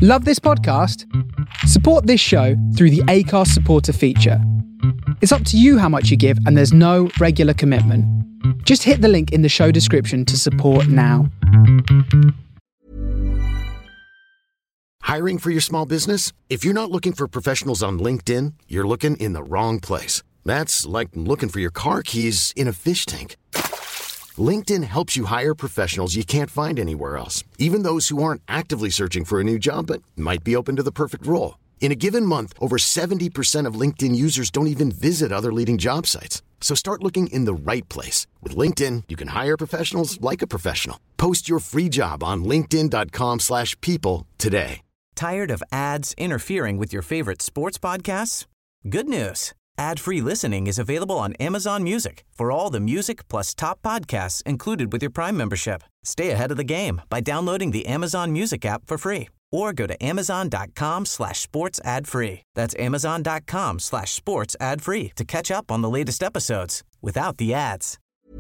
Love this podcast? Support this show through the Acast supporter feature. It's up to you how much you give, and there's no regular commitment. Just hit the link in the show description to support now. Hiring for your small business? If you're not looking for professionals on LinkedIn, you're looking in the wrong place. That's like looking for your car keys in a fish tank. LinkedIn helps you hire professionals you can't find anywhere else, even those who aren't actively searching for a new job but might be open to the perfect role. In a given month, over 70% of LinkedIn users don't even visit other leading job sites. So start looking in the right place. With LinkedIn, you can hire professionals like a professional. Post your free job on linkedin.com/people today. Tired of ads interfering with your favorite sports podcasts? Good news. Ad-free listening is available on Amazon Music for all the music plus top podcasts included with your Prime membership. Stay ahead of the game by downloading the Amazon Music app for free or go to amazon.com/sports ad free. That's amazon.com/sports ad free to catch up on the latest episodes without the ads.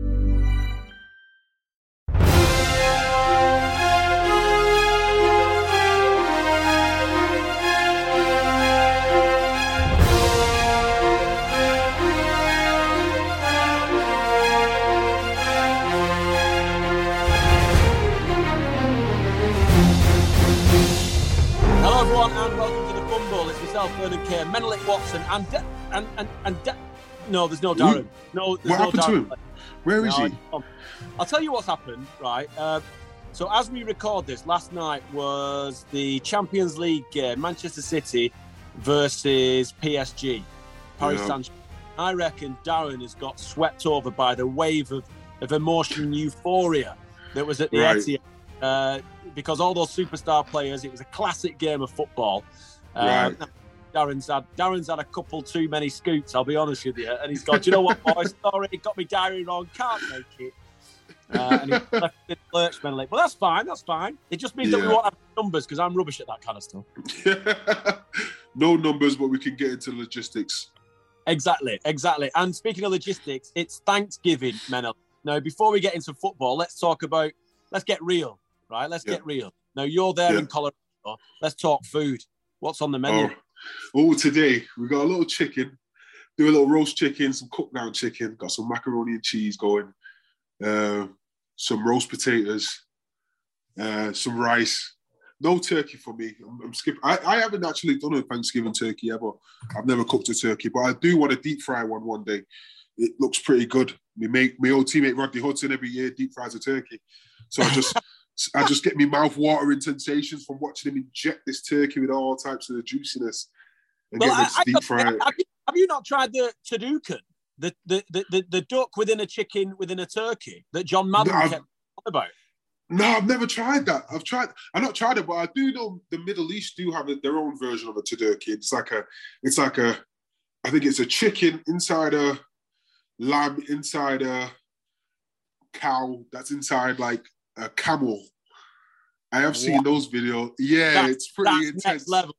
Hello everyone and welcome to the Fumble. It's myself, Vernon Kay, Menelik Watson no, there's no Darren. No, there's what no happened Darren. to him? Where is he? I'll tell you what's happened, right? So as we record this, last night was the Champions League game, Manchester City versus PSG, Paris Saint-Germain. I reckon Darren has got swept over by the wave of emotion and euphoria that was at the Etihad. Because all those superstar players, it was a classic game of football. Darren's had a couple too many scoops, I'll be honest with you. And he's gone, do you know what, boys? Sorry, got me diary wrong, can't make it. And he left the lurch, Menelik. But that's fine. It just means that we won't have numbers because I'm rubbish at that kind of stuff. No numbers, but we can get into logistics. Exactly. And speaking of logistics, it's Thanksgiving, Menelik. Now, before we get into football, let's get real, right? Let's get real. Now, you're there in Colorado. Let's talk food. What's on the menu? Today we got a little chicken, do a little roast chicken, some cooked down chicken, got some macaroni and cheese going, some roast potatoes, some rice. No turkey for me. I'm skipping. I haven't actually done a Thanksgiving turkey ever. I've never cooked a turkey, but I do want to deep fry one day. It looks pretty good. My old teammate Rodney Hudson every year deep fries a turkey. So I just get me mouth watering sensations from watching him inject this turkey with all types of the juiciness and get it deep fried. Have you not tried the Tadukan, the duck within a chicken within a turkey that John Madden kept on about? No, I've never tried that. I've not tried it, but I do know the Middle East do have their own version of a Taduki. It's like a, I think it's a chicken inside a lamb, inside a cow, that's inside like a camel. I have seen those videos. Yeah, it's pretty intense. Next level.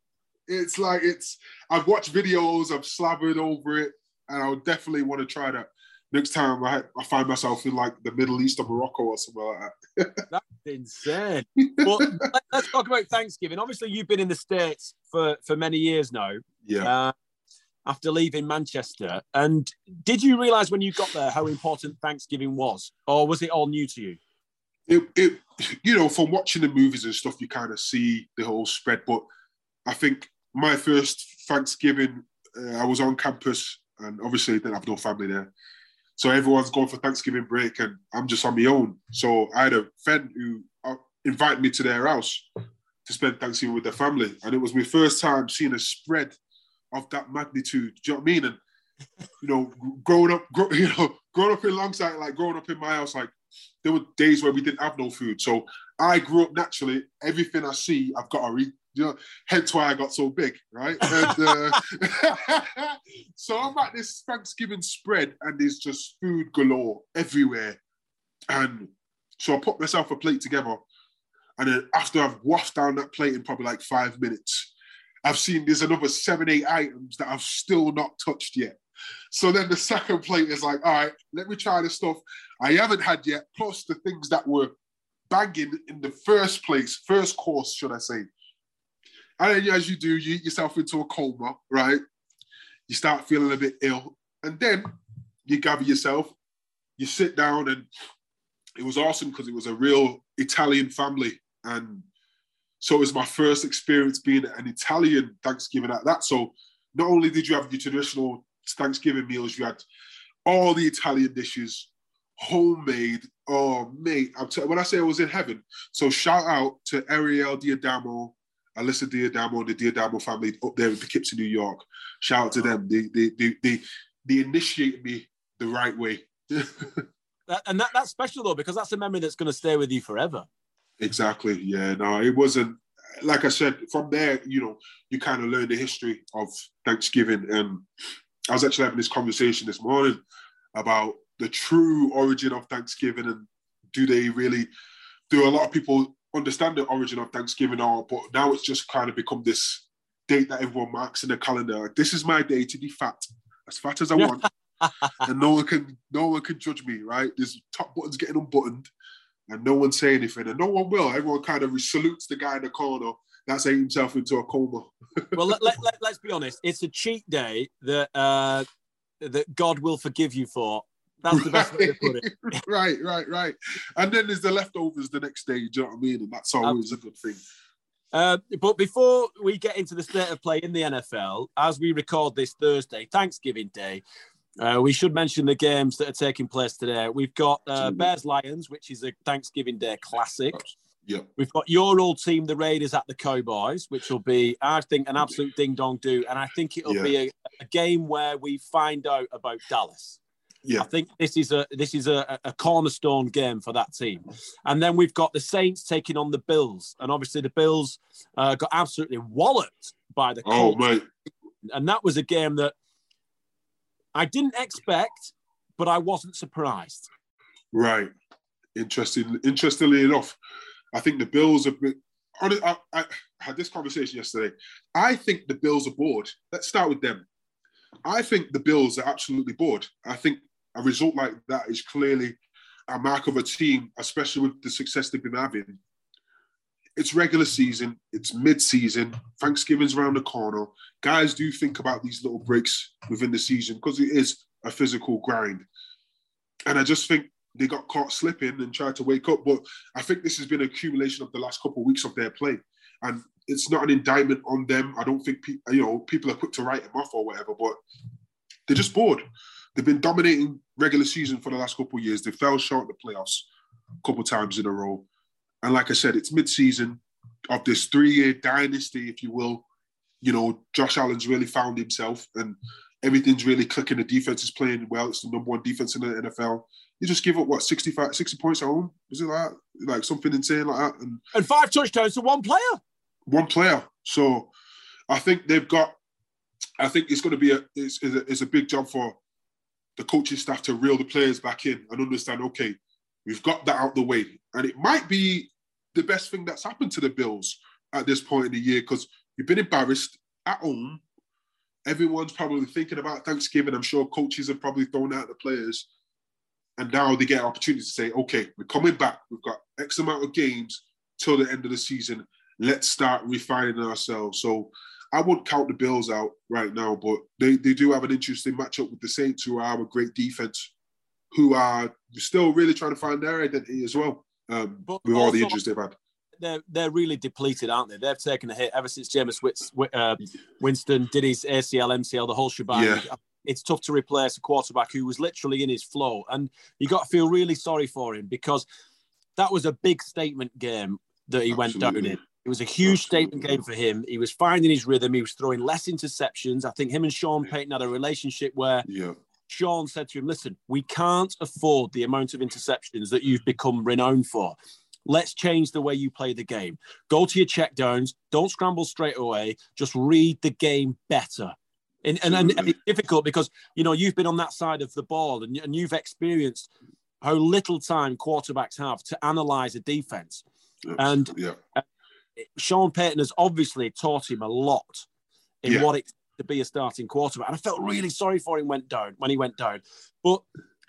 I've watched videos, I've slobbered over it, and I would definitely want to try that next time I find myself in like the Middle East or Morocco or something like that. That's insane. Well, let's talk about Thanksgiving. Obviously, you've been in the States for many years now. Yeah. After leaving Manchester. And did you realise when you got there how important Thanksgiving was? Or was it all new to you? It from watching the movies and stuff, you kind of see the whole spread. But I think my first Thanksgiving, I was on campus and obviously didn't have no family there. So everyone's going for Thanksgiving break and I'm just on my own. So I had a friend who invited me to their house to spend Thanksgiving with their family. And it was my first time seeing a spread of that magnitude. Do you know what I mean? And, growing up alongside, like growing up in my house, like there were days where we didn't have no food. So I grew up naturally, everything I see, I've got to eat. Hence why I got so big, right? And, so I'm at this Thanksgiving spread and there's just food galore everywhere. And so I put myself a plate together. And then after I've washed down that plate in probably like 5 minutes, I've seen there's another 7-8 items that I've still not touched yet. So then the second plate is like, all right, let me try the stuff I haven't had yet, plus the things that were banging in the first course, should I say. And then as you do, you eat yourself into a coma, right? You start feeling a bit ill. And then you gather yourself, you sit down, and it was awesome because it was a real Italian family. And so it was my first experience being at an Italian Thanksgiving at that. So not only did you have your traditional Thanksgiving meals, you had all the Italian dishes, homemade. Oh, mate, when I say I was in heaven. So shout out to Ariel Diadamo, Alyssa Diadamo, and the Diadamo family up there in Poughkeepsie, New York. Shout out to them. They initiated me the right way. And that's special, though, because that's a memory that's going to stay with you forever. Exactly. Yeah, no, it wasn't, like I said, from there, you kind of learn the history of Thanksgiving. And I was actually having this conversation this morning about the true origin of Thanksgiving, and do a lot of people understand the origin of Thanksgiving, but now it's just kind of become this date that everyone marks in the calendar. This is my day to be as fat as I want. And no one can judge me, right? There's top buttons getting unbuttoned and no one say anything, and no one will. Everyone kind of salutes the guy in the corner that's ate himself into a coma. Well, let's be honest. It's a cheat day that God will forgive you for. That's the best way to put it. Right. And then there's the leftovers the next day, do you know what I mean? And that's always a good thing. But before we get into the state of play in the NFL, as we record this Thursday, Thanksgiving Day, we should mention the games that are taking place today. We've got Bears-Lions, which is a Thanksgiving Day classic. Yep. We've got your old team, the Raiders, at the Cowboys, which will be, I think, an absolute ding-dong-do. And I think it'll be a game where we find out about Dallas. Yeah. I think this is a cornerstone game for that team. And then we've got the Saints taking on the Bills. And obviously the Bills got absolutely walloped by the Colts. Oh, mate. And that was a game that I didn't expect, but I wasn't surprised. Right. Interestingly enough, I think the Bills have been... I had this conversation yesterday. I think the Bills are bored. Let's start with them. I think the Bills are absolutely bored. I think a result like that is clearly a mark of a team, especially with the success they've been having. It's regular season. It's mid-season. Thanksgiving's around the corner. Guys do think about these little breaks within the season because it is a physical grind. And I just think they got caught slipping and tried to wake up. But I think this has been an accumulation of the last couple of weeks of their play. And it's not an indictment on them. I don't think people are quick to write them off or whatever, but they're just bored. They've been dominating regular season for the last couple of years. They fell short of the playoffs a couple of times in a row. And like I said, it's mid-season of this 3-year dynasty, if you will. Josh Allen's really found himself and everything's really clicking. The defense is playing well. It's the number one defense in the NFL. You just give up, 60 points at home? Is it like something insane like that? And 5 touchdowns to one player. One player. So I think it's going to be a big job for the coaching staff to reel the players back in and understand, okay, we've got that out the way. And it might be the best thing that's happened to the Bills at this point in the year because you've been embarrassed at home. Everyone's probably thinking about Thanksgiving. I'm sure coaches have probably thrown out the players. And now they get an opportunity to say, okay, we're coming back. We've got X amount of games till the end of the season. Let's start refining ourselves. So I wouldn't count the Bills out right now, but they do have an interesting matchup with the Saints, who are a great defense, who are still really trying to find their identity as well, with all the injuries they've had. They're really depleted, aren't they? They've taken a hit ever since Jameis Winston did his ACL, MCL, the whole shebang. Yeah. It's tough to replace a quarterback who was literally in his flow. And you got to feel really sorry for him because that was a big statement game that he went down in. It was a huge statement game for him. He was finding his rhythm. He was throwing less interceptions. I think him and Sean Payton had a relationship where Sean said to him, listen, we can't afford the amount of interceptions that you've become renowned for. Let's change the way you play the game. Go to your checkdowns. Don't scramble straight away. Just read the game better. And it's difficult because, you've been on that side of the ball and you've experienced how little time quarterbacks have to analyze a defense. And Sean Payton has obviously taught him a lot in what it's to be a starting quarterback. And I felt really sorry for him when he went down. But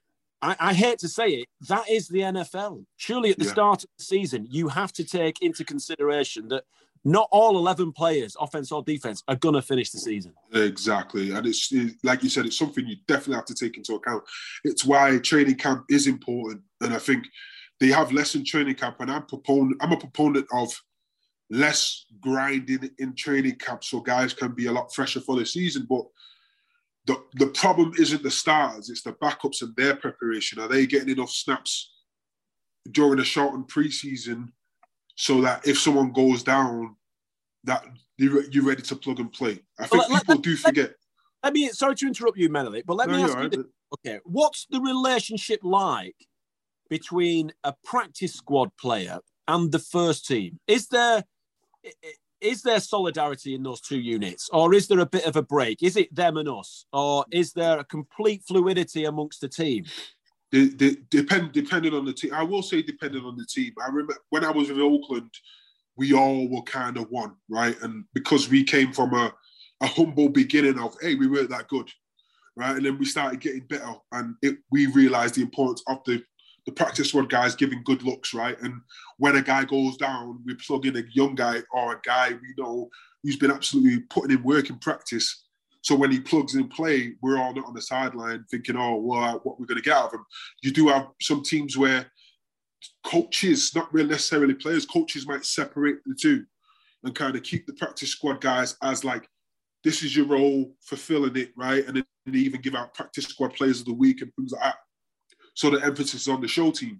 I hate to say it, that is the NFL. Surely at the start of the season, you have to take into consideration that not all 11 players, offense or defense, are going to finish the season. Exactly. And it's like you said, it's something you definitely have to take into account. It's why training camp is important. And I think they have less in training camp. And I'm a proponent of less grinding in training camp so guys can be a lot fresher for the season. But the problem isn't the starters, it's the backups and their preparation. Are they getting enough snaps during the shortened preseason so that if someone goes down, that you're ready to plug and play? I think people do forget. Sorry to interrupt you, Menelik, but let me ask you this. Okay, what's the relationship like between a practice squad player and the first team? Is there solidarity in those two units, or is there a bit of a break? Is it them and us, or is there a complete fluidity amongst the team? Depending on the team. I will say depending on the team. I remember when I was in Oakland, we all were kind of one, right? And because we came from a humble beginning of, hey, we weren't that good, right? And then we started getting better, and we realized the importance of the practice squad guys giving good looks, right? And when a guy goes down, we plug in a young guy or a guy we know who's been absolutely putting in work in practice. So when he plugs in play, we're all not on the sideline thinking, oh, well, what we're going to get out of him. You do have some teams where coaches, not really necessarily players, coaches might separate the two and kind of keep the practice squad guys as like, this is your role, fulfilling it, right? And then they even give out practice squad players of the week and things like that. So the emphasis is on the show team.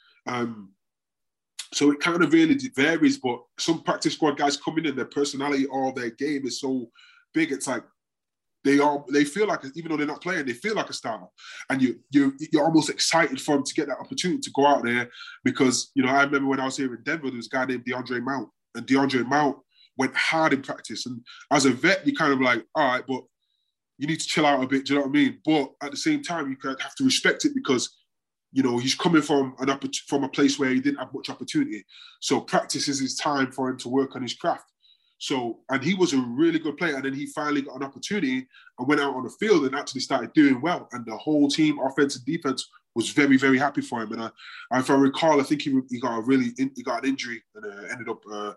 So it kind of really varies, but some practice squad guys come in and their personality or their game is so big, it's like, they feel like, even though they're not playing, they feel like a starter, and you're almost excited for them to get that opportunity to go out there because I remember when I was here in Denver, there was a guy named DeAndre Mount, and DeAndre Mount went hard in practice, and as a vet, you kind of like, all right, but you need to chill out a bit. Do you know what I mean? But at the same time, you have to respect it because he's coming from a place where he didn't have much opportunity, so practice is his time for him to work on his craft. So, and he was a really good player, and then he finally got an opportunity and went out on the field and actually started doing well. And the whole team, offense and defense, was very, very happy for him. And if I recall, I think he got an injury and ended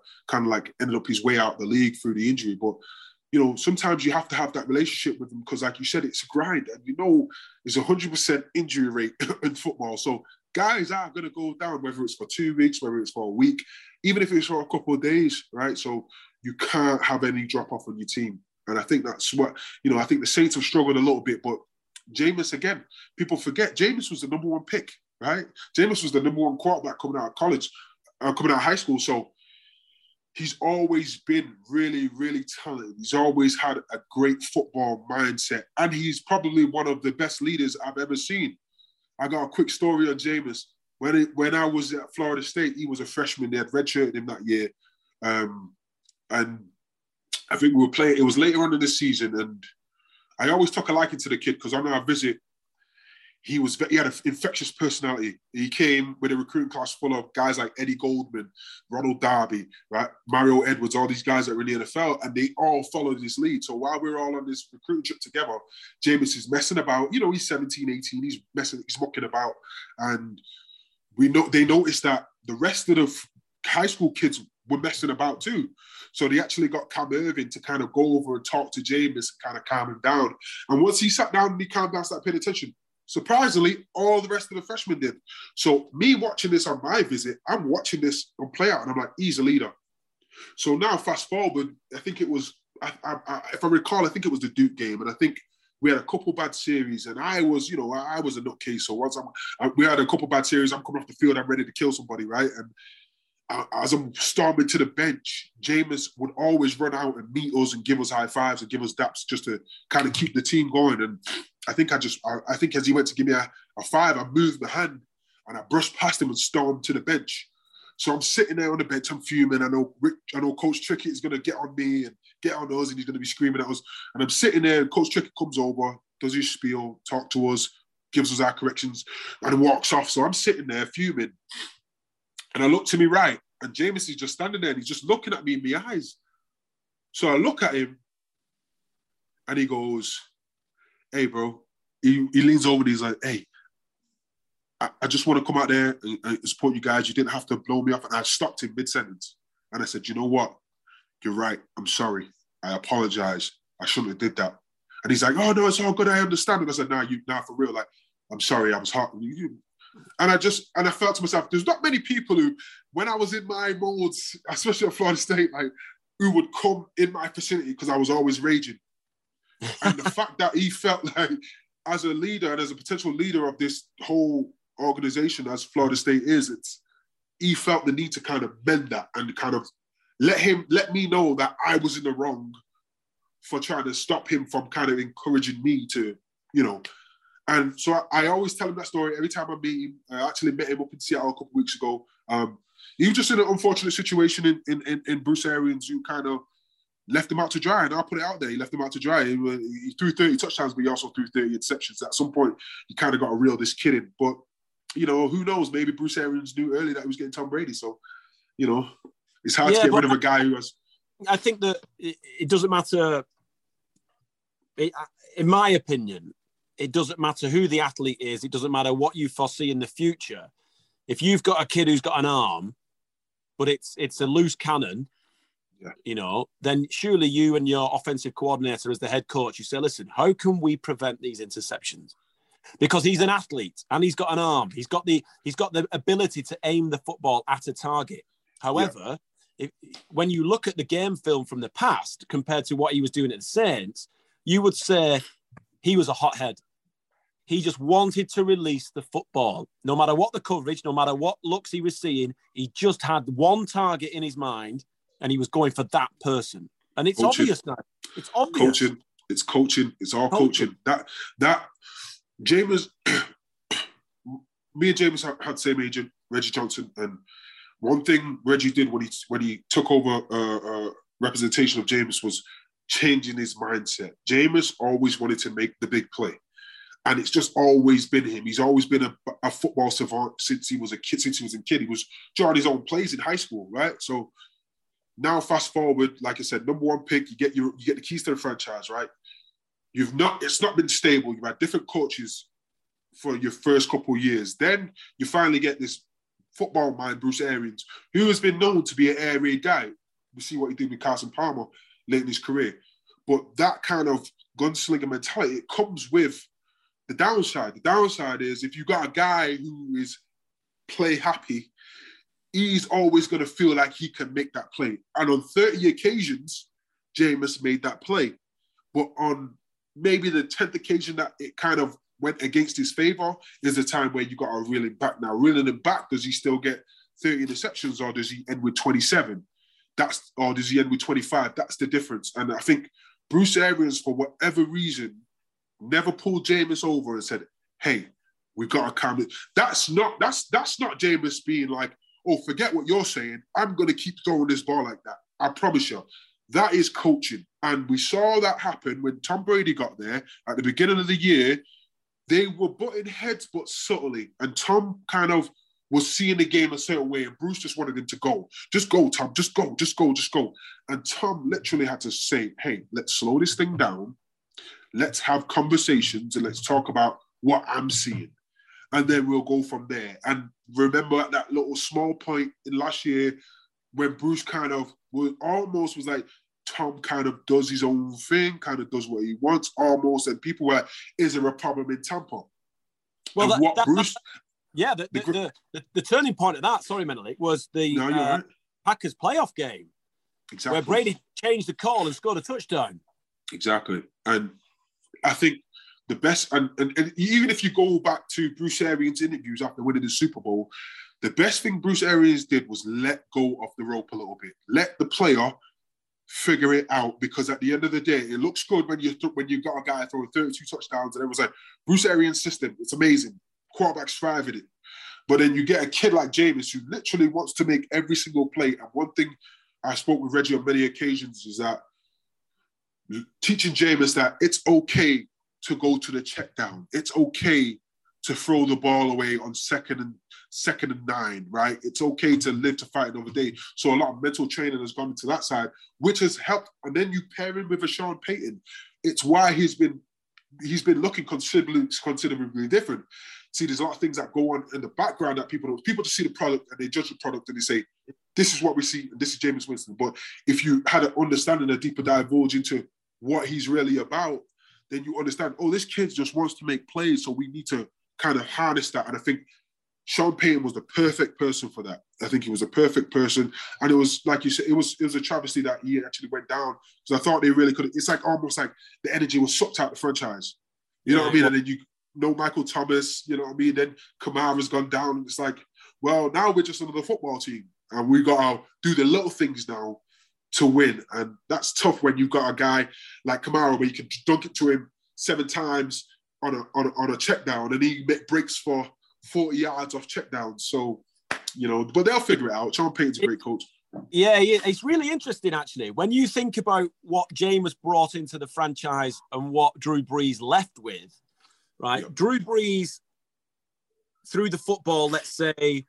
up his way out of the league through the injury. But sometimes you have to have that relationship with them because, like you said, it's a grind, and there's 100% injury rate in football. So guys are going to go down, whether it's for 2 weeks, whether it's for a week, even if it's for a couple of days, right? So you can't have any drop-off on your team. And I think that's what, I think the Saints have struggled a little bit, but Jameis, again, people forget, Jameis was the number one pick, right? Jameis was the number one quarterback coming out of college, coming out of high school. So he's always been really, really talented. He's always had a great football mindset. And he's probably one of the best leaders I've ever seen. I got a quick story on Jameis. When I was at Florida State, he was a freshman. They had redshirted him that year. And I think we were playing, it was later on in the season, and I always took a liking to the kid because on our visit, he had an infectious personality. He came with a recruiting class full of guys like Eddie Goldman, Ronald Darby, right, Mario Edwards, all these guys that were in the NFL, and they all followed his lead. So while we were all on this recruiting trip together, Jameis is messing about. He's 17, 18, he's mucking about. And they noticed that the rest of the high school kids were messing about too. So they actually got Cam Irving to kind of go over and talk to Jameis and kind of calm him down. And once he sat down and he calmed down, started paying attention, surprisingly, all the rest of the freshmen did. So me watching this on my visit, I'm watching this on play out, and I'm like, he's a leader. So now fast forward, I think it was, if I recall, I think it was the Duke game, and I think we had a couple bad series, and I was a nutcase. So once we had a couple bad series, I'm coming off the field, I'm ready to kill somebody, right? And as I'm storming to the bench, Jameis would always run out and meet us and give us high fives and give us daps just to kind of keep the team going. And I think as he went to give me a five, I moved my hand and I brushed past him and stormed to the bench. So I'm sitting there on the bench, I'm fuming. I know Coach Trickett is going to get on me and get on us, and he's going to be screaming at us. And I'm sitting there, and Coach Trickett comes over, does his spiel, talk to us, gives us our corrections, and walks off. So I'm sitting there fuming. And I look to me right, and Jameis is just standing there, and he's just looking at me in my eyes. So I look at him, and he goes, hey, bro. He leans over and he's like, hey, I just want to come out there and support you guys. You didn't have to blow me off. And I stopped him mid-sentence. And I said, you know what? you're right. I'm sorry. I apologize. I shouldn't have did that. And he's like, oh, no, it's all good. I understand. And I said, nah, for real. Like, I'm sorry. I was hot. And I felt to myself, there's not many people who, when I was in my modes, especially at Florida State, like, who would come in my vicinity because I was always raging. And the fact that he felt like, as a leader and as a potential leader of this whole organization as Florida State is, he felt the need to kind of bend that and kind of let me know that I was in the wrong for trying to stop him from kind of encouraging me to, And so I always tell him that story every time I meet him. I actually met him up in Seattle a couple of weeks ago. He was just in an unfortunate situation in Bruce Arians, who kind of left him out to dry. And I'll put it out there. He left him out to dry. He threw 30 touchdowns, but he also threw 30 interceptions. At some point, you kind of got to reel this kid in. But, who knows? Maybe Bruce Arians knew early that he was getting Tom Brady. So, it's hard to get rid of a guy who has... I think that it doesn't matter... in my opinion, it doesn't matter who the athlete is. It doesn't matter what you foresee in the future. If you've got a kid who's got an arm, but it's a loose cannon, then surely you and your offensive coordinator as the head coach, you say, listen, how can we prevent these interceptions? Because he's an athlete and he's got an arm. He's got the ability to aim the football at a target. However, when you look at the game film from the past compared to what he was doing at the Saints, you would say he was a hothead. He just wanted to release the football. No matter what the coverage, no matter what looks he was seeing, he just had one target in his mind and he was going for that person. And it's obvious now. It's obvious. Coaching. It's coaching. It's all coaching. That Jameis, me and Jameis had the same agent, Reggie Johnson. And one thing Reggie did when he took over representation of Jameis was changing his mindset. Jameis always wanted to make the big play. And it's just always been him. He's always been a football savant since he was a kid. Since he was a kid, he was drawing his own plays in high school, right? So now, fast forward, like I said, number one pick, you get the keys to the franchise, right? It's not been stable. You've had different coaches for your first couple of years. Then you finally get this football mind, Bruce Arians, who has been known to be an air raid guy. We see what he did with Carson Palmer late in his career, but that kind of gunslinger mentality, it comes with the downside. The downside is if you got a guy who is play happy, he's always going to feel like he can make that play. And on 30 occasions, Jameis made that play. But on maybe the 10th occasion that it kind of went against his favor is the time where you got to reel him back. Now, reeling him back, does he still get 30 interceptions or does he end with 27? Or does he end with 25? That's the difference. And I think Bruce Arians, for whatever reason, never pulled Jameis over and said, hey, we've got to calm it. That's not Jameis being like, oh, forget what you're saying. I'm going to keep throwing this ball like that. I promise you. That is coaching. And we saw that happen when Tom Brady got there at the beginning of the year. They were butting heads, but subtly. And Tom kind of was seeing the game a certain way, and Bruce just wanted him to go. Just go, Tom. Just go, just go, just go. And Tom literally had to say, hey, let's slow this thing down. Let's have conversations and let's talk about what I'm seeing. And then we'll go from there. And remember at that little small point in last year when Bruce kind of was like, Tom kind of does his own thing, kind of does what he wants almost. And people were like, is there a problem in Tampa? Well, the turning point of that, sorry, Menelik, was the Packers playoff game. Exactly. Where Brady changed the call and scored a touchdown. Exactly. And I think the best, and even if you go back to Bruce Arians' interviews after winning the Super Bowl, the best thing Bruce Arians did was let go of the rope a little bit. Let the player figure it out, because at the end of the day, it looks good when you got a guy throwing 32 touchdowns and everyone's like, Bruce Arians' system, it's amazing. Quarterbacks thrive in it. But then you get a kid like Jameis who literally wants to make every single play. And one thing I spoke with Reggie on many occasions is that teaching Jameis that it's okay to go to the check down. It's okay to throw the ball away on second and 9, right? It's okay to live to fight another day. So a lot of mental training has gone into that side, which has helped. And then you pair him with a Sean Payton. It's why he's been looking considerably different. See, there's a lot of things that go on in the background that people just see the product and they judge the product and they say, this is what we see, this is Jameis Winston. But if you had an understanding, a deeper divulge into what he's really about, then you understand, oh, this kid just wants to make plays, so we need to kind of harness that. And I think Sean Payton was the perfect person for that. I think he was a perfect person. And it was, like you said, it was a travesty that he actually went down, because I thought they really could. It's like almost like the energy was sucked out the franchise. You know what I mean? And then you know Michael Thomas, you know what I mean? Then Kamara's gone down. And it's like, well, now we're just another football team. And we got to do the little things now to win. And that's tough when you've got a guy like Kamara where you can dunk it to him 7 times on a check down, and he breaks for 40 yards off check down. So, you know, but they'll figure it out. Sean Payton's a great coach. Yeah, it's really interesting, actually. When you think about what Jameis brought into the franchise and what Drew Brees left with, right? Yeah. Drew Brees threw the football, let's say,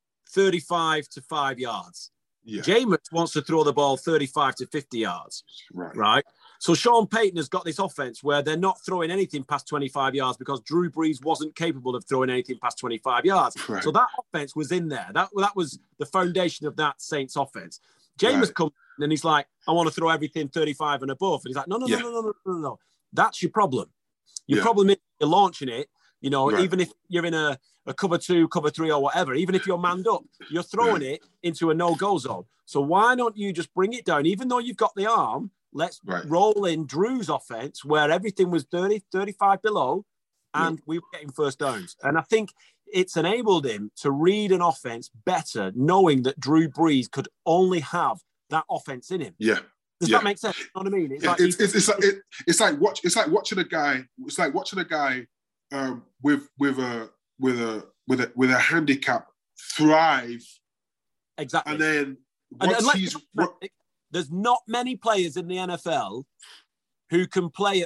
35 to 5 yards. Yeah. Jameis wants to throw the ball 35 to 50 yards. Right? So Sean Payton has got this offense where they're not throwing anything past 25 yards because Drew Brees wasn't capable of throwing anything past 25 yards. Right. So that offense was in there. That was the foundation of that Saints offense. Jameis comes in and he's like, I want to throw everything 35 and above. And he's like, no. That's your problem. Your problem is you're launching it. You know, even if you're in a cover 2, cover 3 or whatever, even if you're manned up, you're throwing it into a no-go zone. So why don't you just bring it down? Even though you've got the arm, let's roll in Drew's offense where everything was 30, 35 below, and we were getting first downs. And I think it's enabled him to read an offense better, knowing that Drew Brees could only have that offense in him. Yeah. Does that make sense? You know what I mean? It's like watching a guy. It's like watching a guy with a handicap thrive. Exactly. And then there's not many players in the NFL who can play at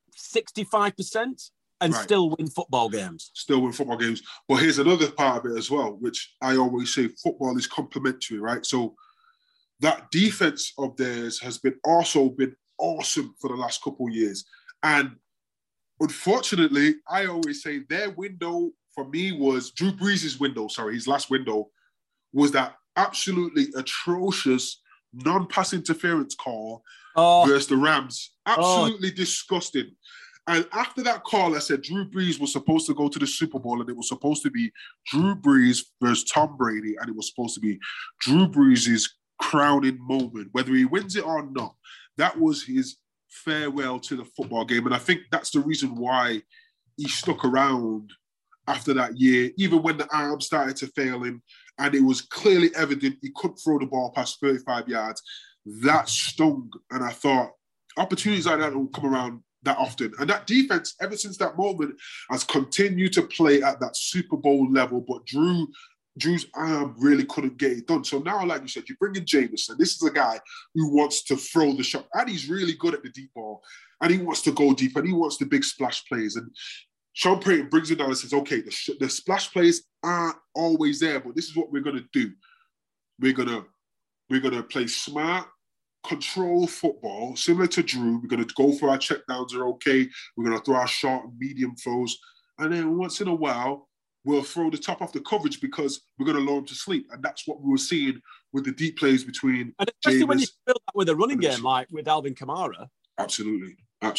65% and still win football games. But here's another part of it as well, which I always say, football is complementary, right? So that defense of theirs has also been awesome for the last couple of years. And unfortunately, I always say their window for me was Drew Brees' window. His last window was that absolutely atrocious non-pass interference call versus the Rams. Absolutely disgusting. And after that call, I said Drew Brees was supposed to go to the Super Bowl, and it was supposed to be Drew Brees versus Tom Brady, and it was supposed to be Drew Brees' crowning moment, whether he wins it or not. That was his farewell to the football game. And I think that's the reason why he stuck around after that year, even when the arm started to fail him, and it was clearly evident he couldn't throw the ball past 35 yards. That stung. And I thought, opportunities like that don't come around that often. And that defense, ever since that moment, has continued to play at that Super Bowl level. But Drew's arm really couldn't get it done. So now, like you said, you bring in Jameis, and this is a guy who wants to throw the shot. And he's really good at the deep ball. And he wants to go deep, and he wants the big splash plays. And Sean Payton brings it down and says, okay, the splash plays aren't always there, but this is what we're going to do. We're going to play smart, control football, similar to Drew. We're going to go for our checkdowns are okay. We're going to throw our short and medium throws. And then once in a while, we'll throw the top off the coverage because we're going to lull them to sleep. And that's what we were seeing with the deep plays between and especially Jameis, when you build that with a running game like with Alvin Kamara. Absolutely.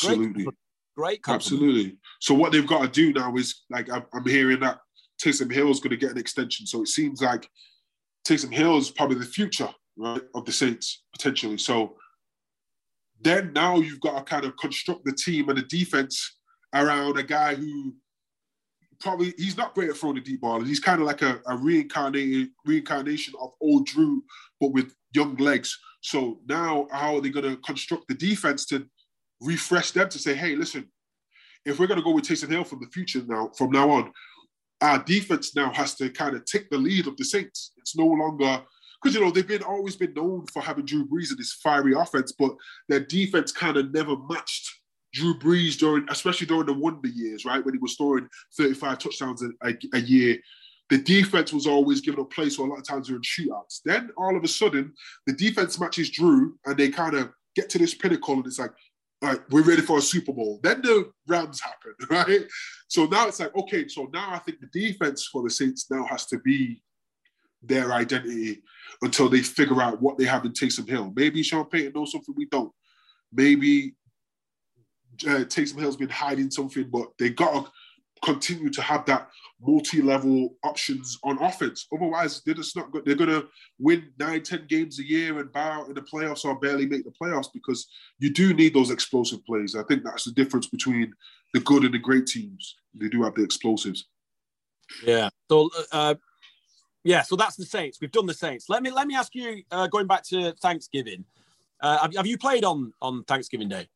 Great compliment. Absolutely. So what they've got to do now is, like, I'm hearing that Taysom Hill is going to get an extension. So it seems like Taysom Hill is probably the future, right, of the Saints, potentially. So then now you've got to kind of construct the team and the defense around a guy who probably, he's not great at throwing the deep ball. He's kind of like a reincarnation of old Drew, but with young legs. So now how are they going to construct the defense to refresh them to say, hey, listen, if we're going to go with Taysom Hill from now on, our defense now has to kind of take the lead of the Saints. It's no longer, because, you know, they've always been known for having Drew Brees in this fiery offense, but their defense kind of never matched Drew Brees especially during the wonder years, right? When he was scoring 35 touchdowns a year. The defense was always giving up plays, so a lot of times they're in shootouts. Then all of a sudden, the defense matches Drew, and they kind of get to this pinnacle, and it's like, all right, we're ready for a Super Bowl. Then the Rams happen, right? So now it's like, okay, so now I think the defense for the Saints now has to be their identity until they figure out what they have in Taysom Hill. Maybe Sean Payton knows something we don't. Maybe Taysom Hill's been hiding something, but they got to continue to have that multi-level options on offense. Otherwise, they're just not good. They're going to win 9-10 games a year and bow out in the playoffs or barely make the playoffs, because you do need those explosive plays. I think that's the difference between the good and the great teams. They do have the explosives. Yeah. So, so that's the Saints. We've done the Saints. Let me ask you, going back to Thanksgiving, have you played on Thanksgiving Day?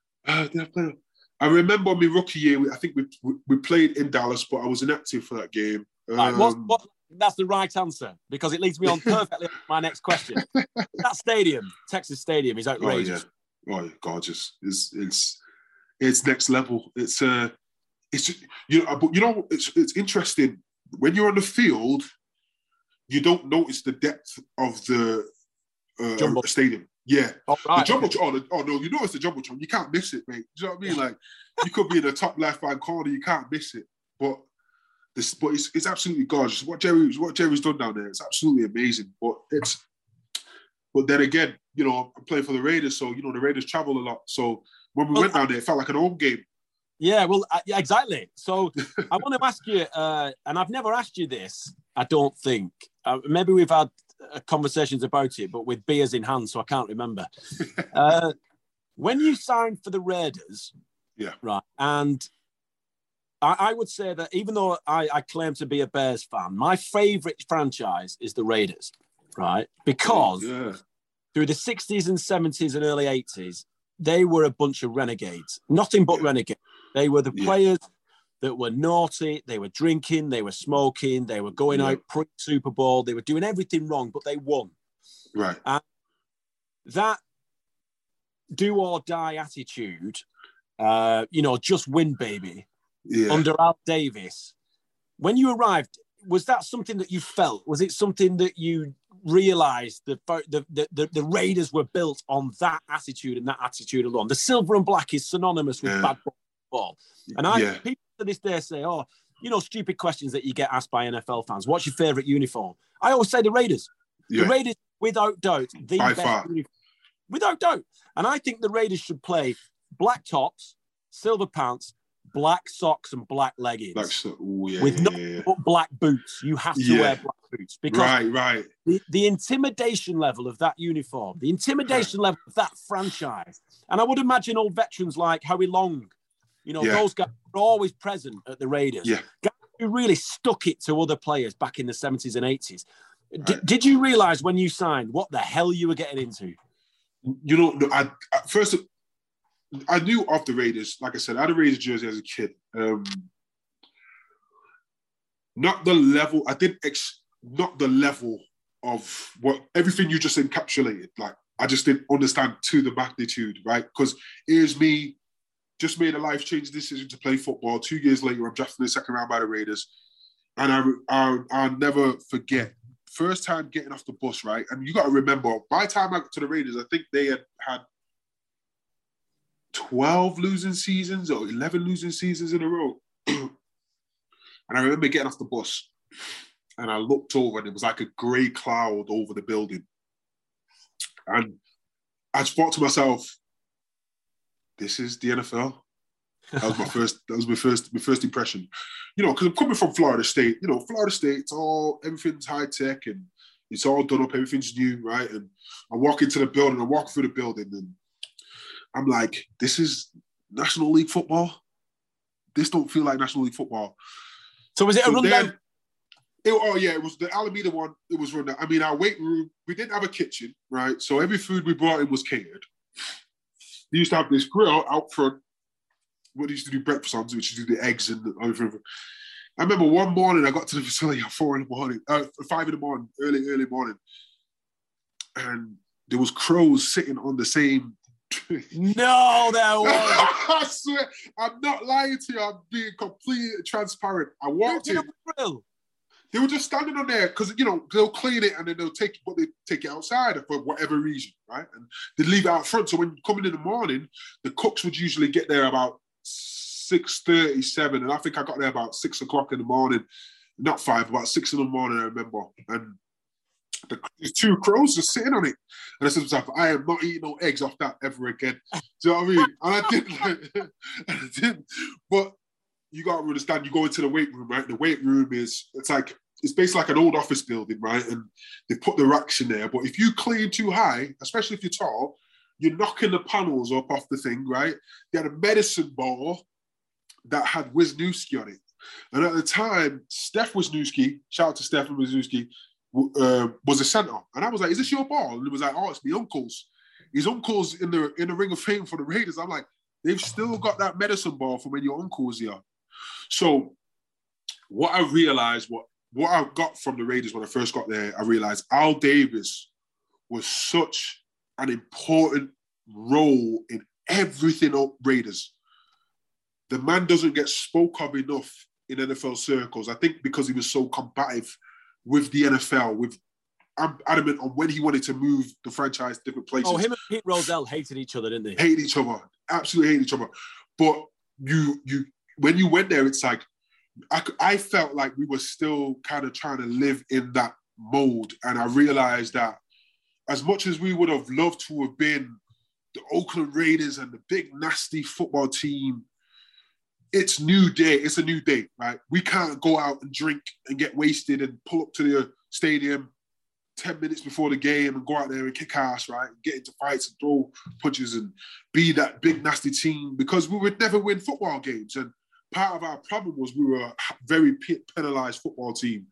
I remember my rookie year. I think we played in Dallas, but I was inactive for that game. That's the right answer, because it leads me on perfectly to my next question. That stadium, Texas Stadium, is outrageous. Oh yeah, gorgeous. It's next level. It's it's interesting when you're on the field. You don't notice the depth of the stadium. Yeah. Oh, right. The Jumbotron. Oh, no, you notice the Jumbotron. You can't miss it, mate. Do you know what I mean? Like, you could be in the top left-hand corner. You can't miss it. But it's absolutely gorgeous. What Jerry's done down there, it's absolutely amazing. But then again, I'm playing for the Raiders, so, the Raiders travel a lot. So when we went down there, it felt like an home game. Yeah, well, exactly. So I want to ask you, and I've never asked you this, I don't think. Maybe we've had conversations about it, but with beers in hand, so I can't remember. When you signed for the Raiders, right, and I would say that even though I claim to be a Bears fan, my favourite franchise is the Raiders, right? Because through the 60s and 70s and early 80s, they were a bunch of renegades, nothing but renegades. They were the players that were naughty, they were drinking, they were smoking, they were going out pre-Super Bowl, they were doing everything wrong, but they won. Right. And that do-or-die attitude, just win, baby, under Al Davis, when you arrived, was that something that you felt? Was it something that you realised that the Raiders were built on that attitude and that attitude alone? The silver and black is synonymous with bad football. And people to this day say, stupid questions that you get asked by NFL fans. What's your favourite uniform? I always say the Raiders. The Raiders, without doubt, the by best far. uniform. Without doubt. And I think the Raiders should play black tops, silver pants, black socks and black leggings. With nothing but black boots. You have to wear black boots. Because the intimidation level of that uniform, the intimidation level of that franchise, and I would imagine old veterans like Howie Long, those guys were always present at the Raiders. Yeah. Guys who really stuck it to other players back in the 70s and 80s. Did you realise when you signed what the hell you were getting into? I knew of the Raiders. Like I said, I had a Raiders jersey as a kid. Not the level. Not the level of what everything you just encapsulated. Like, I just didn't understand to the magnitude, right? Because here's me, just made a life-changing decision to play football. 2 years later, I'm drafted in the second round by the Raiders. And I'll never forget, first time getting off the bus, right? And you got to remember, by the time I got to the Raiders, I think they had 12 losing seasons or 11 losing seasons in a row. And I remember getting off the bus and I looked over and it was like a grey cloud over the building. And I just thought to myself, this is the NFL. That was my first impression. Because I'm coming from Florida State. Florida State, everything's high tech and it's all done up, everything's new, right? And I walk into the building, I walk through the building and I'm like, this is National League football? This don't feel like National League football. So was it a rundown? It was the Alameda one. It was rundown. I mean, our weight room, we didn't have a kitchen, right? So every food we brought in was catered. They used to have this grill out front. What they used to do breakfast on, which is do the eggs and everything. I remember one morning I got to the facility at 5 in the morning, early morning, and there was crows sitting on the same tree. No, there was. I swear, I'm not lying to you. I'm being completely transparent. I walked in. They were just standing on there because, they'll clean it and then they'll take it outside for whatever reason, right? And they leave it out front. So when you come in the morning, the cooks would usually get there about 6:37, and I think I got there about 6 o'clock in the morning. Not 5, about 6 in the morning, I remember. And There's two crows just sitting on it. And I said to myself, I am not eating no eggs off that ever again. Do you know what I mean? And I didn't. But you got to understand, you go into the weight room, right? The weight room it's basically like an old office building, right? And they put the racks in there. But if you clean too high, especially if you're tall, you're knocking the panels up off the thing, right? They had a medicine ball that had Wisniewski on it. And at the time, Steph Wisniewski, shout out to Stephen Wisniewski, was a centre. And I was like, is this your ball? And it was like, oh, it's my uncle's. His uncle's in the Ring of Fame for the Raiders. I'm like, they've still got that medicine ball from when your uncle was here. So what I realised, what I got from the Raiders when I first got there, I realised Al Davis was such an important role in everything up Raiders. The man doesn't get spoke of enough in NFL circles. I think because he was so combative with the NFL, I'm adamant on when he wanted to move the franchise to different places. Oh, him and Pete Rozelle hated each other, didn't they? Hated each other. Absolutely hated each other. But you when you went there, it's like, I felt like we were still kind of trying to live in that mold. And I realized that as much as we would have loved to have been the Oakland Raiders and the big, nasty football team, it's new day. It's a new day, right? We can't go out and drink and get wasted and pull up to the stadium 10 minutes before the game and go out there and kick ass, right? Get into fights and throw punches and be that big, nasty team, because we would never win football games. And part of our problem was we were a very penalized football team.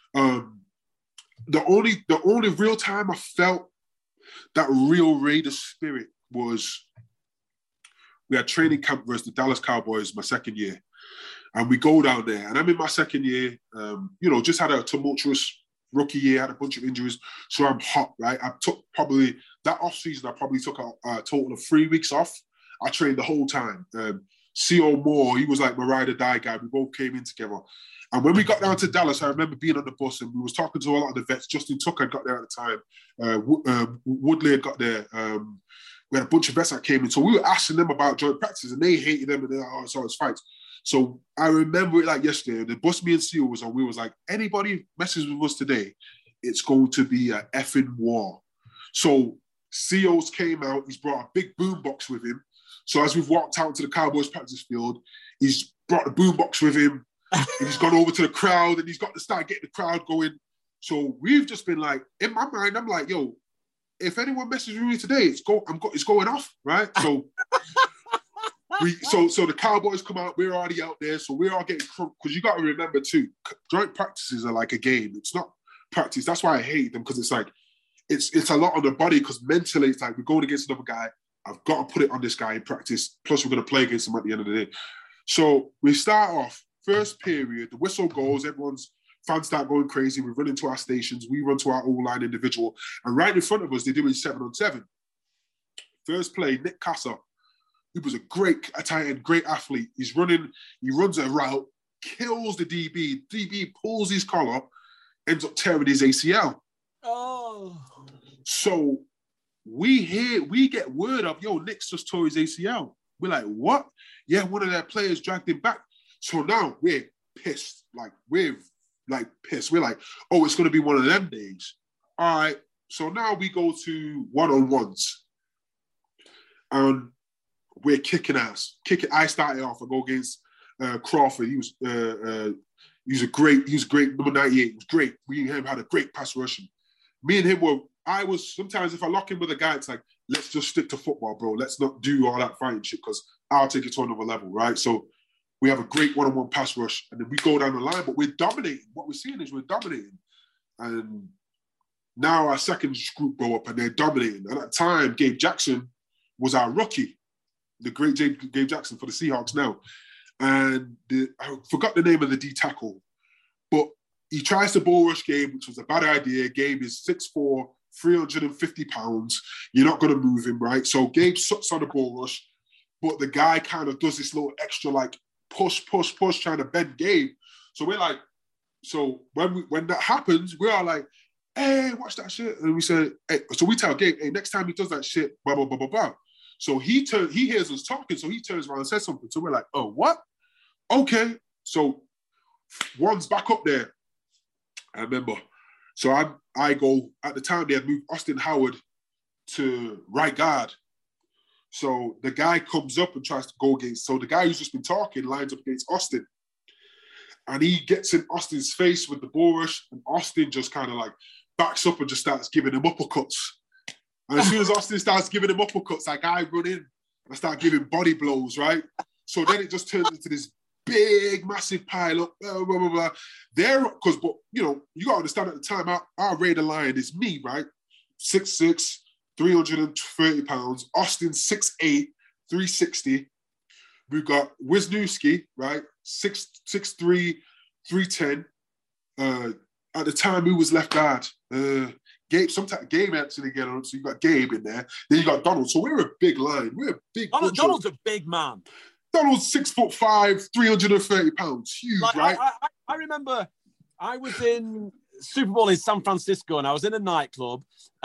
The only real time I felt that real Raiders spirit was we had training camp versus the Dallas Cowboys my second year. And we go down there. And I'm in my second year, just had a tumultuous rookie year, had a bunch of injuries. So I'm hot, right? I took probably, that off-season, I probably took a total of 3 weeks off. I trained the whole time. C.O. Moore, he was like my ride or die guy. We both came in together. And when we got down to Dallas, I remember being on the bus and we was talking to a lot of the vets. Justin Tucker got there at the time. Woodley had got there. We had a bunch of vets that came in. So we were asking them about joint practices and they hated them and they're like, oh, it's always fights. So I remember it like yesterday. The bus me and Seal was on, we was like, anybody messes with us today, it's going to be an effing war. So CO's came out, he's brought a big boombox with him. So as we've walked out to the Cowboys practice field, he's brought the boombox with him and he's gone over to the crowd and he's got to start getting the crowd going. So we've just been like, in my mind, I'm like, yo, if anyone messes with me today, it's going off, right? So so the Cowboys come out, we're already out there, so we're all getting crunk, because you got to remember too, joint practices are like a game. It's not practice. That's why I hate them, because it's like, it's a lot on the body, because mentally it's like, we're going against another guy, I've got to put it on this guy in practice, plus we're going to play against him at the end of the day. So we start off, first period, the whistle goes, fans start going crazy, we run into our stations, we run to our O-line individual, and right in front of us, they're doing 7-on-7. First play, Nick Casa, he was a great tight end, great athlete. He runs a route, kills the DB. DB pulls his collar, ends up tearing his ACL. Oh. So we get word of, yo, Nick's just tore his ACL. We're like, what? Yeah, one of their players dragged him back. So now we're pissed. We're pissed. We're like, oh, it's going to be one of them days. All right. So now we go to one-on-ones. And we're kicking ass. I started off. I go against Crawford. He was great. Number 98. He was great. We and him had a great pass rushing. Me and him sometimes if I lock in with a guy, it's like, let's just stick to football, bro. Let's not do all that fighting shit, because I'll take it to another level, right? So we have a great one-on-one pass rush, and then we go down the line, but we're dominating. What we're seeing is we're dominating. And now our second group go up and they're dominating. At that time, Gabe Jackson was our rookie. The great Gabe Jackson for the Seahawks now. And I forgot the name of the D tackle, but he tries to bull rush Gabe, which was a bad idea. Gabe is 6'4", 350 pounds. You're not going to move him, right? So Gabe sucks on the bull rush, but the guy kind of does this little extra push, trying to bend Gabe. So we're like, so when that happens, we're all like, hey, watch that shit. And we said, hey, so we tell Gabe, hey, next time he does that shit, blah, blah, blah, blah, blah. So he hears us talking, so he turns around and says something. So we're like, oh, what? Okay. So one's back up there. I remember So I go, at the time they had moved Austin Howard to right guard. So the guy comes up and tries to go against, so the guy who's just been talking lines up against Austin. And he gets in Austin's face with the bull rush, and Austin just kind of like backs up and just starts giving him uppercuts. And as soon as Austin starts giving him uppercuts, like I run in and start giving body blows, right? So then it just turns into this big, massive pile up, blah, blah, blah, blah. There, because, but you know, you got to understand at the time, our Raider Lion is me, right? 6'6", 330 pounds. Austin 6'8", 360. We've got Wisniewski, right? 6'3", 310. At the time, who was left guard? Gabe, sometimes Gabe actually get on, so you got Gabe in there. Then you got Donald. So we're a big line. We're a big. Donald's a big man. Donald's 6'5", 330 pounds. Huge, like, right? I remember I was in Super Bowl in San Francisco, and I was in a nightclub.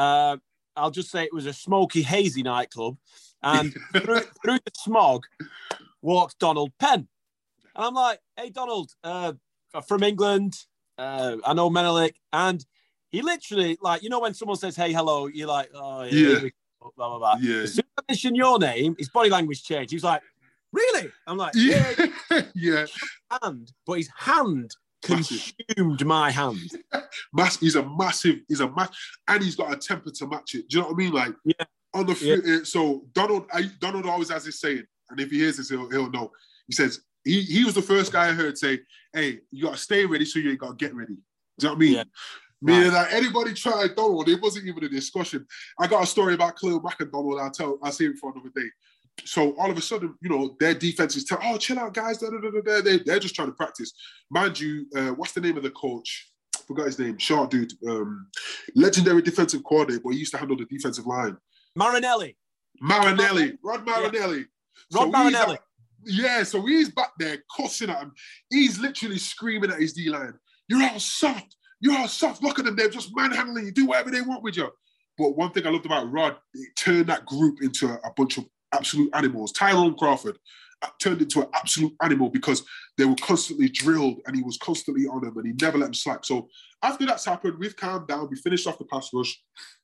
I'll just say it was a smoky, hazy nightclub, and through the smog walked Donald Penn, and I'm like, "Hey, Donald, from England. I know Menelik," and he literally, like, you know, when someone says, "Hey, hello," you're like, "Oh, yeah, blah, blah, blah." Yeah. As soon as I mention your name, his body language changed. He was like, "Really?" I'm like, "Yeah." Yeah. But his hand consumed my hand. He's a massive, and he's got a temper to match it. Do you know what I mean? Like, yeah. On the so Donald always has this saying, and if he hears this, he'll know. He says he was the first guy I heard say, "Hey, you got to stay ready, so you got to get ready." Do you know what I mean? Yeah. Meaning that anybody tried Donald, it wasn't even a discussion. I got a story about Khalil Mack and Donald. I'll say it for another day. So all of a sudden, you know, their defense is telling, "Oh, chill out, guys." They're just trying to practice. Mind you, what's the name of the coach? I forgot his name. Short dude. Legendary defensive coordinator, but he used to handle the defensive line. Marinelli. Rod Marinelli. Yeah. Rod Marinelli. So he's back there cussing at him. He's literally screaming at his D-line. You're all soft. Look at them. They're just manhandling you. Do whatever they want with you. But one thing I loved about Rod, it turned that group into a bunch of absolute animals. Tyrone Crawford turned into an absolute animal because they were constantly drilled and he was constantly on them and he never let them slack. So after that's happened, we've calmed down. We finished off the pass rush.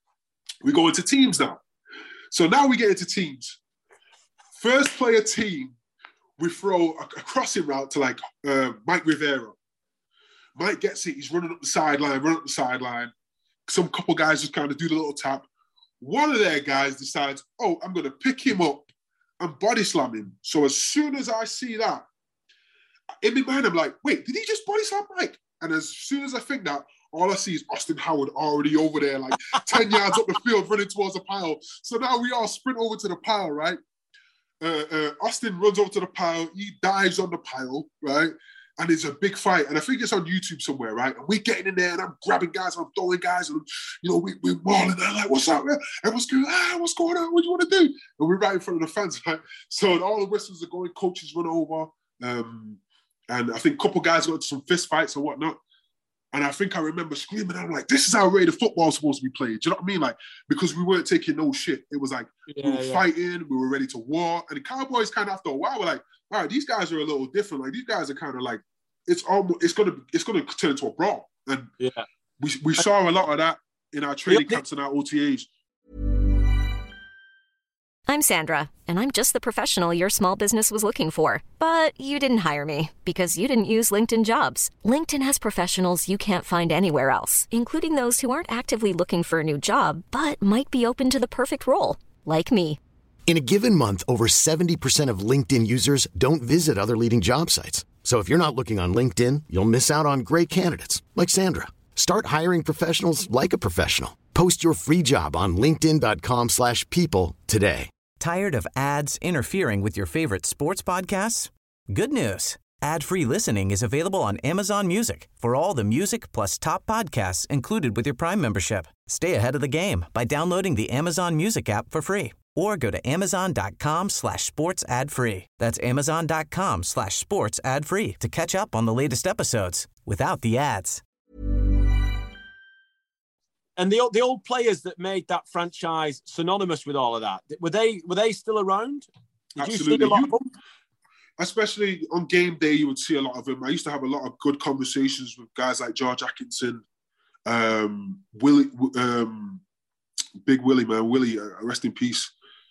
We go into teams now. So now we get into teams. First player team, we throw a crossing route to like Mike Rivera. Mike gets it. He's running up the sideline. Some couple guys just kind of do the little tap. One of their guys decides, "Oh, I'm going to pick him up and body slam him." So as soon as I see that, in my mind, I'm like, "Wait, did he just body slam Mike?" And as soon as I think that, all I see is Austin Howard already over there, like 10 yards up the field, running towards the pile. So now we all sprint over to the pile, right? Austin runs over to the pile. He dives on the pile, right? And it's a big fight. And I think it's on YouTube somewhere, right? And we're getting in there and I'm grabbing guys and I'm throwing guys and, you know, we're mauling. And I'm like, "What's up, man?" Everyone's going, "What's going on? What do you want to do?" And we're right in front of the fans, right? So all the whistles are going, coaches run over. And I think a couple guys got into some fist fights and whatnot. And I think I remember screaming, I'm like, "This is how Raider football is supposed to be played." Do you know what I mean? Like, because we weren't taking no shit. It was like, we were fighting, we were ready to war. And the Cowboys kind of after a while were like, "All right, these guys are a little different. Like, these guys are kind of like, it's gonna turn into a brawl." And we saw a lot of that in our training camps and our OTAs. I'm Sandra, and I'm just the professional your small business was looking for. But you didn't hire me because you didn't use LinkedIn Jobs. LinkedIn has professionals you can't find anywhere else, including those who aren't actively looking for a new job, but might be open to the perfect role, like me. In a given month, over 70% of LinkedIn users don't visit other leading job sites. So if you're not looking on LinkedIn, you'll miss out on great candidates like Sandra. Start hiring professionals like a professional. Post your free job on linkedin.com/people today. Tired of ads interfering with your favorite sports podcasts? Good news. Ad-free listening is available on Amazon Music for all the music plus top podcasts included with your Prime membership. Stay ahead of the game by downloading the Amazon Music app for free or go to amazon.com/sports ad free. That's amazon.com/sports ad free to catch up on the latest episodes without the ads. And the old players that made that franchise synonymous with all of that, were they still around? Did Absolutely. you see a lot of them? Especially on game day, you would see a lot of them. I used to have a lot of good conversations with guys like George Atkinson, Willie, Big Willie, man, Willie, rest in peace.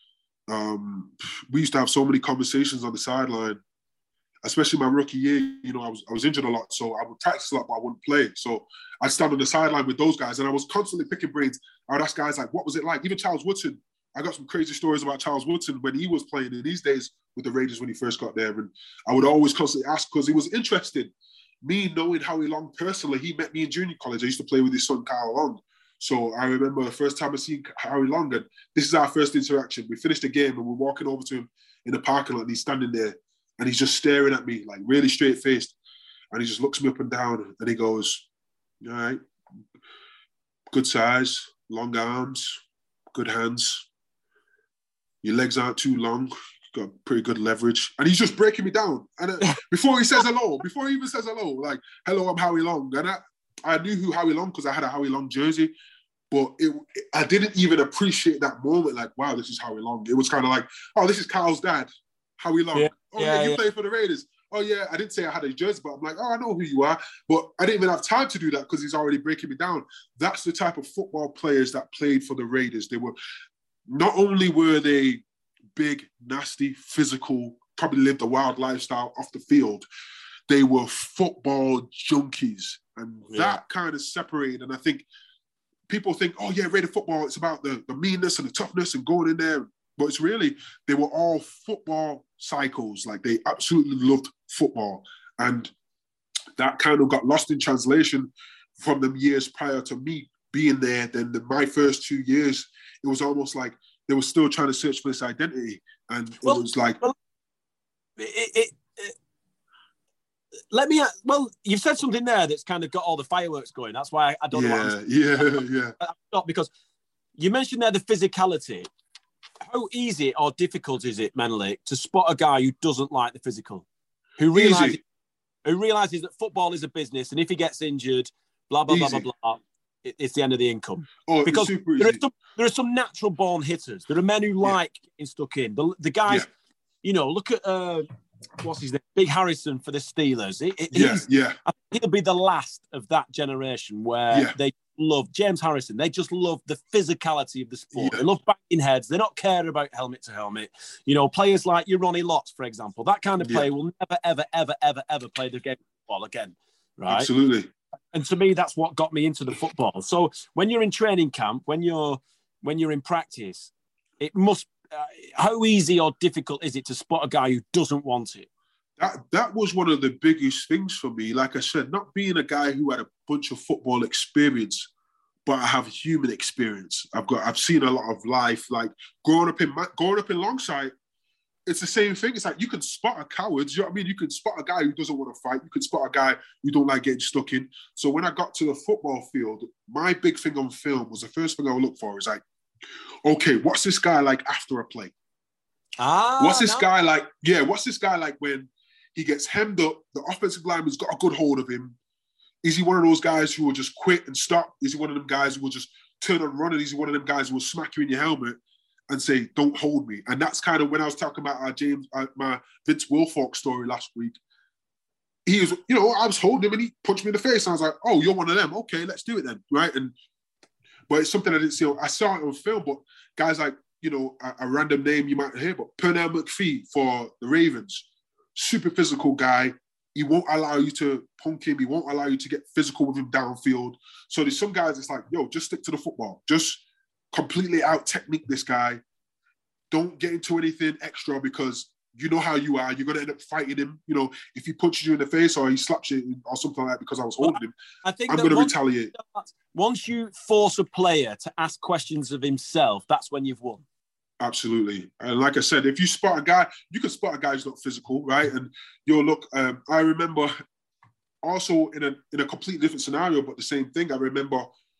We used to have so many conversations on the sideline, especially my rookie year. You know, I was injured a lot, so I would practice a lot, but I wouldn't play. So I'd stand on the sideline with those guys, and I was constantly picking brains. I would ask guys like, what was it like? Even Charles Woodson. I got some crazy stories about Charles Woodson when he was playing in these days with the Raiders when he first got there. And I would always constantly ask because he was interested. Me knowing Howie Long personally, he met me in junior college. I used to play with his son, Kyle Long. So I remember the first time I seen Howie Long, and this is our first interaction. We finished the game and we're walking over to him in the parking lot, and he's standing there and he's just staring at me, like really straight-faced. And he just looks me up and down and he goes, all right, good size, long arms, good hands. Your legs aren't too long. Got pretty good leverage. And he's just breaking me down. And before he says hello, before he even says hello, like, hello, I'm Howie Long. And I knew who Howie Long because I had a Howie Long jersey. But I didn't even appreciate that moment. Like, wow, this is Howie Long. It was kind of like, oh, this is Kyle's dad, Howie Long. Yeah. Oh, yeah, you play for the Raiders. Oh, yeah, I didn't say I had a jersey, but I'm like, oh, I know who you are. But I didn't even have time to do that because he's already breaking me down. That's the type of football players that played for the Raiders. They were, not only were they big, nasty, physical, probably lived a wild lifestyle off the field, they were football junkies. And that kind of separated. And I think people think, oh, yeah, Raider football, it's about the meanness and the toughness and going in there. But it's really, they were all football psychos. Like, they absolutely loved football. And that kind of got lost in translation from them years prior to me being there. Then my first 2 years, it was almost like they were still trying to search for this identity. And it was like... you've said something there that's kind of got all the fireworks going. That's why I don't know. Not because you mentioned there the physicality. How easy or difficult is it, Menelik, to spot a guy who doesn't like the physical, who realizes that football is a business, and if he gets injured, blah blah blah blah blah, it's the end of the income. Oh, because there are some natural born hitters. There are men who like getting stuck in. The guys, you know, look at what's his name, Big Harrison for the Steelers. I think he'll be the last of that generation where they love James Harrison. They just love the physicality of the sport. They love banging heads. They don't care about helmet to helmet. You know, players like your Ronnie Lott, for example, that kind of player will never, ever, ever, ever, ever play the game of football again. Right? Absolutely. And to me, that's what got me into the football. So when you're in training camp, when you're in practice, it must. How easy or difficult is it to spot a guy who doesn't want it? That was one of the biggest things for me. Like I said, not being a guy who had a bunch of football experience, but I have human experience. I've seen a lot of life. Like growing up in Longside, it's the same thing. It's like you can spot a coward. You know what I mean? You can spot a guy who doesn't want to fight. You can spot a guy who don't like getting stuck in. So when I got to the football field, my big thing on film was the first thing I would look for is like, okay, what's this guy like after a play? What's this guy like? Yeah, what's this guy like when he gets hemmed up, the offensive lineman's got a good hold of him? Is he one of those guys who will just quit and stop? Is he one of them guys who will just turn and run? And is he one of them guys who will smack you in your helmet and say, don't hold me? And that's kind of when I was talking about my Vince Wilfork story last week. He was, you know, I was holding him and he punched me in the face. And I was like, oh, you're one of them. Okay, let's do it then, right? But it's something I didn't see. I saw it on film, but guys like, you know, a random name you might hear, but Pernell McPhee for the Ravens, super physical guy. He won't allow you to punk him. He won't allow you to get physical with him downfield. So there's some guys, it's like, yo, just stick to the football. Just completely out-technique this guy. Don't get into anything extra because you know how you are. You're going to end up fighting him. You know, if he punches you in the face or he slaps you or something like that because I was holding him, I'm going to retaliate. Once you force a player to ask questions of himself, that's when you've won. Absolutely. And like I said, if you spot a guy, you can spot a guy who's not physical, right? And you'll look, I remember also in a completely different scenario, but the same thing. I remember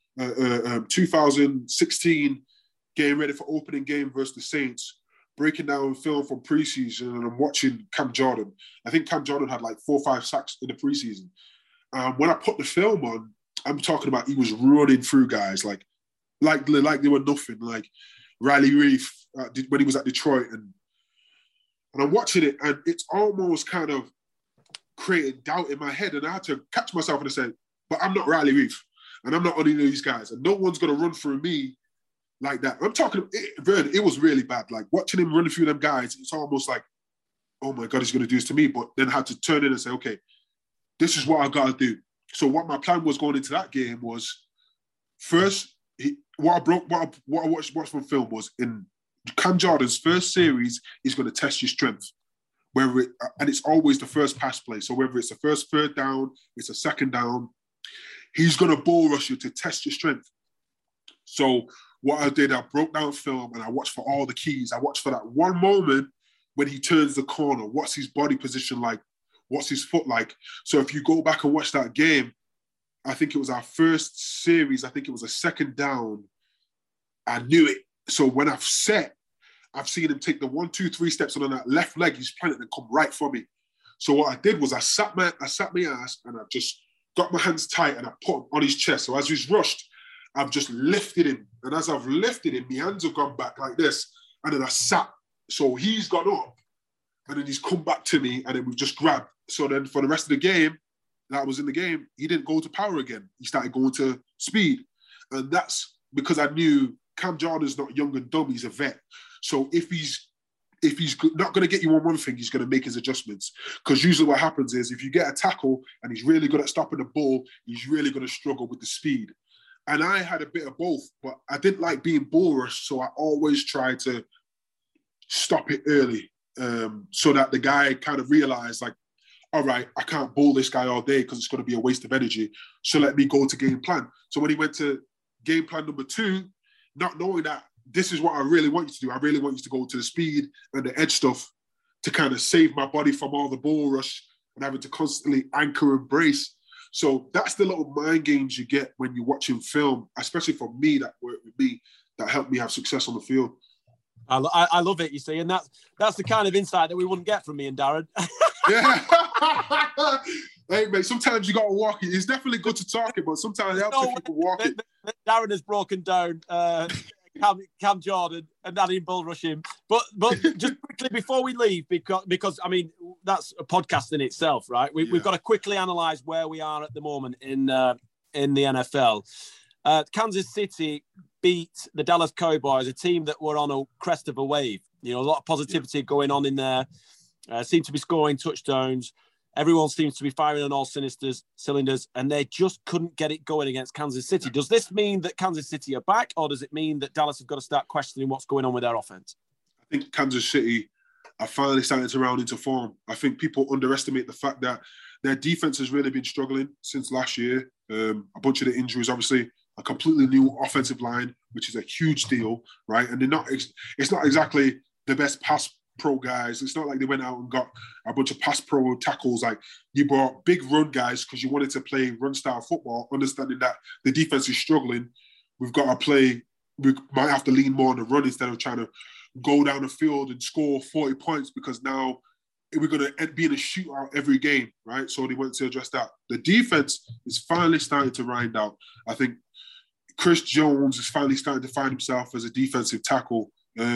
2016 getting ready for opening game versus the Saints, breaking down film from preseason, and I'm watching Cam Jordan. I think Cam Jordan had like 4 or 5 sacks in the preseason. When I put the film on, I'm talking about he was running through guys like they were nothing. Like Riley Reef when he was at Detroit, and I'm watching it, and it's almost kind of created doubt in my head, and I had to catch myself and I said, "But I'm not Riley Reef." and I'm not one of these guys, and no one's going to run through me like that. I'm talking, it was really bad. Like, watching him running through them guys, it's almost like, oh my God, he's going to do this to me. But then I had to turn in and say, okay, this is what I got to do. So what my plan was going into that game was, first, what I watched from film was, in Cam Jordan's first series, he's going to test your strength. And it's always the first pass play. So whether it's the first third down, it's a second down, he's going to ball rush you to test your strength. So what I did, I broke down film and I watched for all the keys. I watched for that one moment when he turns the corner. What's his body position like? What's his foot like? So if you go back and watch that game, I think it was our first series. I think it was a second down. I knew it. So when I've seen him take the 1, 2, 3 steps on that left leg, he's planning to come right for me. So what I did was I sat my ass and I just got my hands tight and I put him on his chest. So as he's rushed, I've just lifted him. And as I've lifted him, my hands have gone back like this. And then I sat. So he's gone up and then he's come back to me and then we've just grabbed. So then for the rest of the game, that was in the game, he didn't go to power again. He started going to speed. And that's because I knew Cam Jordan's not young and dumb, he's a vet. So if he's not going to get you on one thing, he's going to make his adjustments. Because usually what happens is if you get a tackle and he's really good at stopping the ball, he's really going to struggle with the speed. And I had a bit of both, but I didn't like being ball rushed, so I always tried to stop it early so that the guy kind of realized, like, all right, I can't ball this guy all day because it's going to be a waste of energy. So let me go to game plan. So when he went to game plan number 2, not knowing that this is what I really want you to do, I really want you to go to the speed and the edge stuff to kind of save my body from all the ball rush and having to constantly anchor and brace. So that's the little mind games you get when you're watching film, especially for me that work with me, that helped me have success on the field. I love it, you see, and that's the kind of insight that we wouldn't get from me and Darren. Yeah. Hey, mate, sometimes you got to walk it. It's definitely good to talk it, but sometimes it helps if you can walk it. Darren has broken down Cam Jordan and had him bull rush him. But just quickly before we leave, because I mean, that's a podcast in itself, right? We've got to quickly analyse where we are at the moment in the NFL. Kansas City beat the Dallas Cowboys, a team that were on a crest of a wave. You know, a lot of positivity going on in there. Seem to be scoring touchdowns. Everyone seems to be firing on all cylinders, and they just couldn't get it going against Kansas City. Does this mean that Kansas City are back, or does it mean that Dallas have got to start questioning what's going on with their offense? I think Kansas City are finally starting to round into form. I think people underestimate the fact that their defense has really been struggling since last year. A bunch of the injuries, obviously, a completely new offensive line, which is a huge deal, right? And it's not exactly the best pass pro guys. It's not like they went out and got a bunch of pass pro tackles. Like, you brought big run guys because you wanted to play run style football, understanding that the defense is struggling. We might have to lean more on the run instead of trying to go down the field and score 40 points, because now we're going to be in a shootout every game, right? So they went to address that. The defense is finally starting to rind out. I think Chris Jones is finally starting to find himself as a defensive tackle.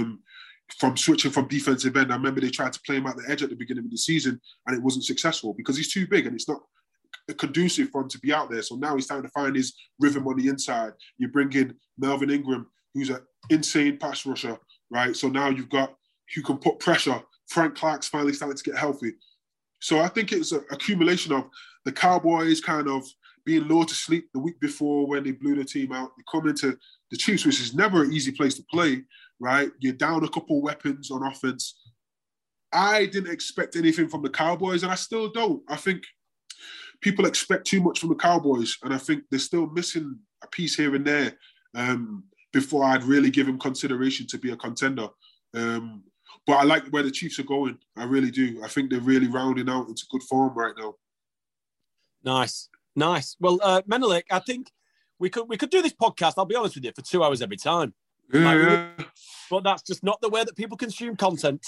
From switching from defensive end, I remember they tried to play him at the edge at the beginning of the season and it wasn't successful because he's too big and it's not conducive for him to be out there. So now he's starting to find his rhythm on the inside. You bring in Melvin Ingram, who's an insane pass rusher, right? So now you can put pressure. Frank Clark's finally starting to get healthy. So I think it's an accumulation of the Cowboys kind of being low to sleep the week before when they blew the team out. They come into the Chiefs, which is never an easy place to play, right? You're down a couple of weapons on offense. I didn't expect anything from the Cowboys, and I still don't. I think people expect too much from the Cowboys, and I think they're still missing a piece here and there before I'd really give them consideration to be a contender. But I like where the Chiefs are going. I really do. I think they're really rounding out into good form right now. Nice. Well, Menelik, I think we could do this podcast, I'll be honest with you, for 2 hours every time. Yeah. But that's just not the way that people consume content.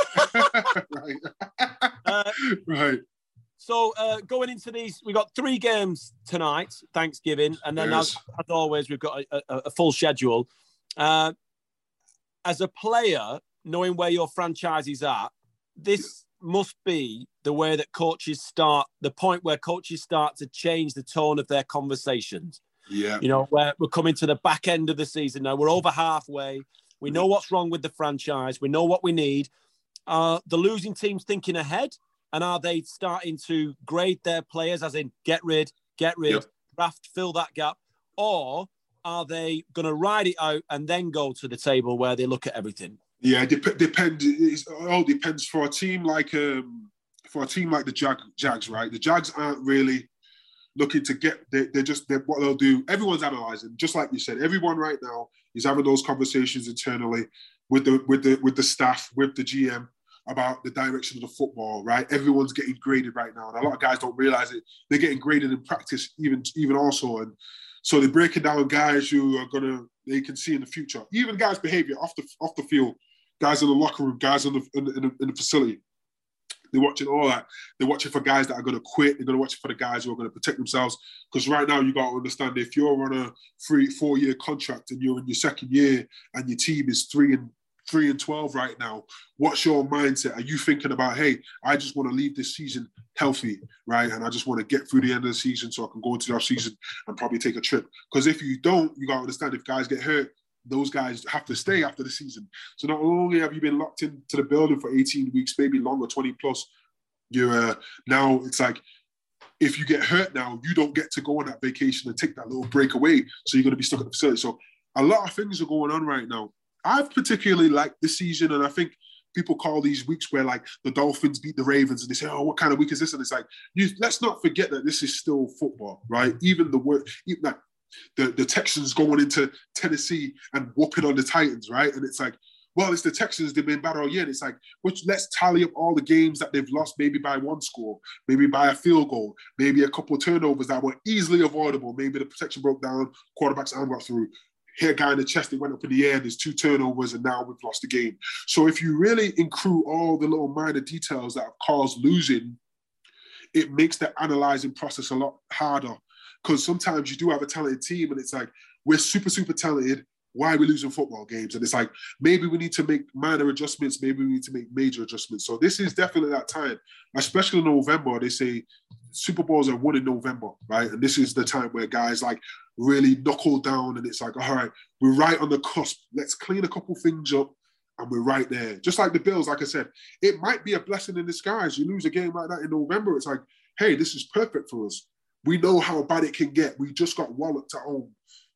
Right. So going into these, we got 3 games tonight, Thanksgiving, and then as always, we've got a full schedule. As a player, knowing where your franchise is at, this must be the way that the point where coaches start to change the tone of their conversations. Yeah. You know, we're coming to the back end of the season now. We're over halfway. We know what's wrong with the franchise. We know what we need. Are the losing teams thinking ahead? And are they starting to grade their players, as in get rid, draft, fill that gap? Or are they going to ride it out and then go to the table where they look at everything? Yeah, it all depends for a team like the Jags, right? The Jags aren't really looking to get. They're what they'll do. Everyone's analyzing, just like you said. Everyone right now is having those conversations internally with the staff, with the GM about the direction of the football. Right? Everyone's getting graded right now, and a lot of guys don't realize it. They're getting graded in practice, even also, and so they're breaking down guys who are they can see in the future. Even guys' behavior off the field, guys in the locker room, guys in the facility. They're watching all that. They're watching for guys that are going to quit. They're going to watch for the guys who are going to protect themselves. Because right now, you got to understand, if you're on a 3-4 year contract and you're in your second year and your team is 3-12 right now, what's your mindset? Are you thinking about, hey, I just want to leave this season healthy, right? And I just want to get through the end of the season so I can go into the off season and probably take a trip. Because if you don't, you got to understand, if guys get hurt, those guys have to stay after the season. So not only have you been locked into the building for 18 weeks, maybe longer, 20 plus, you're now it's like, if you get hurt now, you don't get to go on that vacation and take that little break away. So you're going to be stuck at the facility. So a lot of things are going on right now. I've particularly liked this season, and I think people call these weeks where like the Dolphins beat the Ravens and they say, oh, what kind of week is this? And it's like, let's not forget that this is still football, right? Even like, the Texans going into Tennessee and whooping on the Titans, right? And it's like, well, it's the Texans, they've been bad all year. And it's like, let's tally up all the games that they've lost, maybe by one score, maybe by a field goal, maybe a couple of turnovers that were easily avoidable. Maybe the protection broke down, quarterback's arm got through, hit a guy in the chest, it went up in the air, there's 2 turnovers, and now we've lost the game. So if you really accrue all the little minor details that have caused losing, it makes the analyzing process a lot harder. Because sometimes you do have a talented team and it's like, we're super, super talented. Why are we losing football games? And it's like, maybe we need to make minor adjustments. Maybe we need to make major adjustments. So this is definitely that time, especially in November. They say Super Bowls are won in November, right? And this is the time where guys like really knuckle down and it's like, all right, we're right on the cusp. Let's clean a couple things up and we're right there. Just like the Bills, like I said, it might be a blessing in disguise. You lose a game like that in November. It's like, hey, this is perfect for us. We know how bad it can get. We just got walloped at home.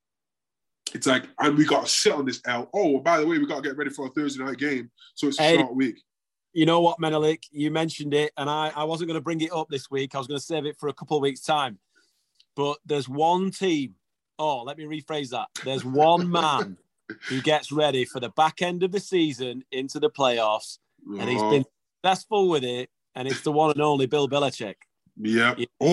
It's like, and we got to sit on this L. Oh, by the way, we got to get ready for a Thursday night game. So it's a short week. You know what, Menelik? You mentioned it, and I wasn't going to bring it up this week. I was going to save it for a couple of weeks' time. But there's one team. Oh, let me rephrase that. There's one man who gets ready for the back end of the season into the playoffs, and he's been successful with it, and it's the one and only Bill Belichick. Yeah.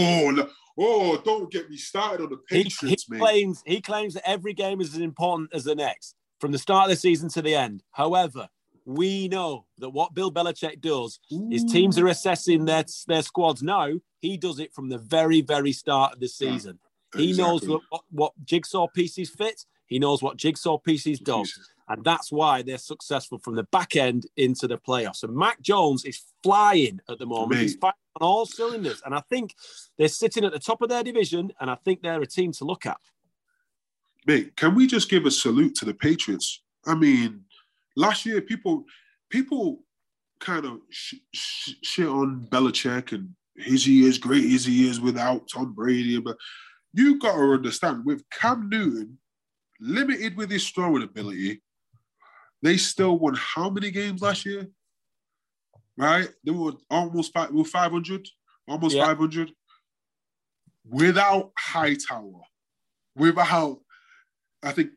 Oh, don't get me started on the Patriots, mate. He claims that every game is as important as the next, from the start of the season to the end. However, we know that what Bill Belichick does is teams are assessing their squads now. He does it from the very, very start of the season. Yeah, exactly. He knows what jigsaw pieces fit. He knows what jigsaw pieces don't. And that's why they're successful from the back end into the playoffs. And Mac Jones is flying at the moment. He's firing on all cylinders. And I think they're sitting at the top of their division, and I think they're a team to look at. Mate, can we just give a salute to the Patriots? I mean, last year, people kind of shit on Belichick and is he as great as he is without Tom Brady? But you got to understand, with Cam Newton, limited with his throwing ability, they still won how many games last year? Right? They were almost 500, almost 500. Without Hightower, without, I think,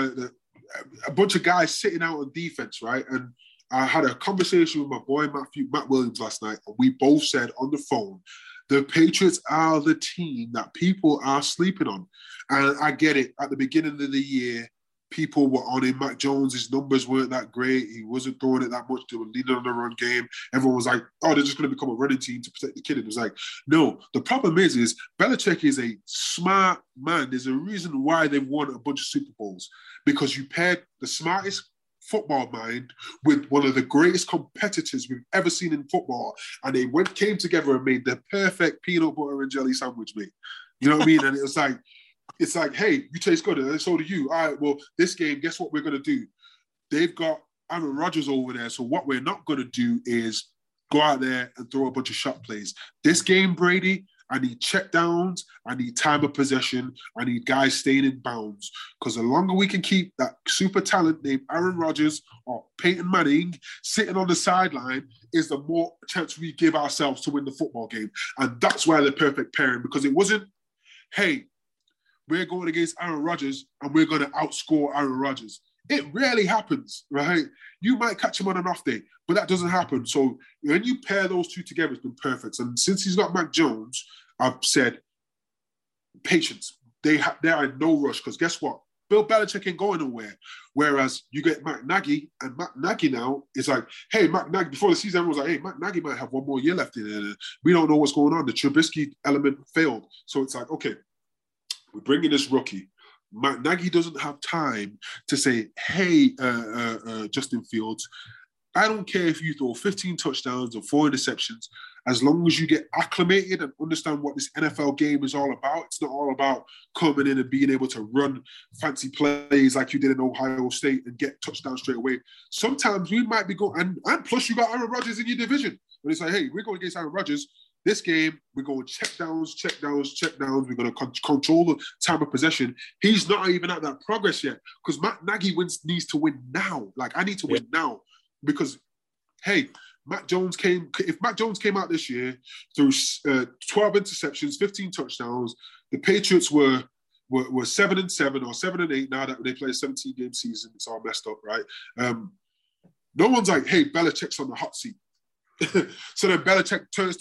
a bunch of guys sitting out on defense, right? And I had a conversation with my boy Matt Williams last night, and we both said on the phone, the Patriots are the team that people are sleeping on. And I get it. At the beginning of the year, people were on him. Mac Jones, his numbers weren't that great. He wasn't throwing it that much. They were leading on the run game. Everyone was like, oh, they're just going to become a running team to protect the kid. And it was like, no. The problem is Belichick is a smart man. There's a reason why they've won a bunch of Super Bowls. Because you paired the smartest football mind with one of the greatest competitors we've ever seen in football, and they came together and made the perfect peanut butter and jelly sandwich, mate. You know what I mean? And it was like, it's like, hey, you taste good, and so do you. All right, well, this game, guess what we're going to do? They've got Aaron Rodgers over there, so what we're not going to do is go out there and throw a bunch of shot plays. This game, Brady, I need check downs, I need time of possession, I need guys staying in bounds. Because the longer we can keep that super talent named Aaron Rodgers or Peyton Manning sitting on the sideline, is the more chance we give ourselves to win the football game. And that's why they're perfect pairing, because it wasn't, hey, we're going against Aaron Rodgers and we're going to outscore Aaron Rodgers. It rarely happens, right? You might catch him on an off day, but that doesn't happen. So when you pair those two together, it's been perfect. And since he's got Mac Jones, I've said, patience. There are no rush, because guess what? Bill Belichick ain't going nowhere. Whereas you get Matt Nagy, and Matt Nagy now is like, hey, Matt Nagy, before the season, everyone was like, hey, Matt Nagy might have one more year left in it. We don't know what's going on. The Trubisky element failed. So it's like, okay, we're bringing this rookie. Matt Nagy doesn't have time to say, hey, Justin Fields, I don't care if you throw 15 touchdowns or 4 interceptions, as long as you get acclimated and understand what this NFL game is all about. It's not all about coming in and being able to run fancy plays like you did in Ohio State and get touchdowns straight away. Sometimes we might be going, and plus you got Aaron Rodgers in your division. But it's like, hey, we're going against Aaron Rodgers. This game, we're going check downs. We're going to control the time of possession. He's not even at that progress yet, because Matt Nagy needs to win now. Like, I need to win now, because, hey, if Matt Jones came out this year through 12 interceptions, 15 touchdowns, the Patriots were 7-7 or 7-8 now that they play a 17-game season. It's all messed up, right? No one's like, hey, Belichick's on the hot seat. So then Belichick turns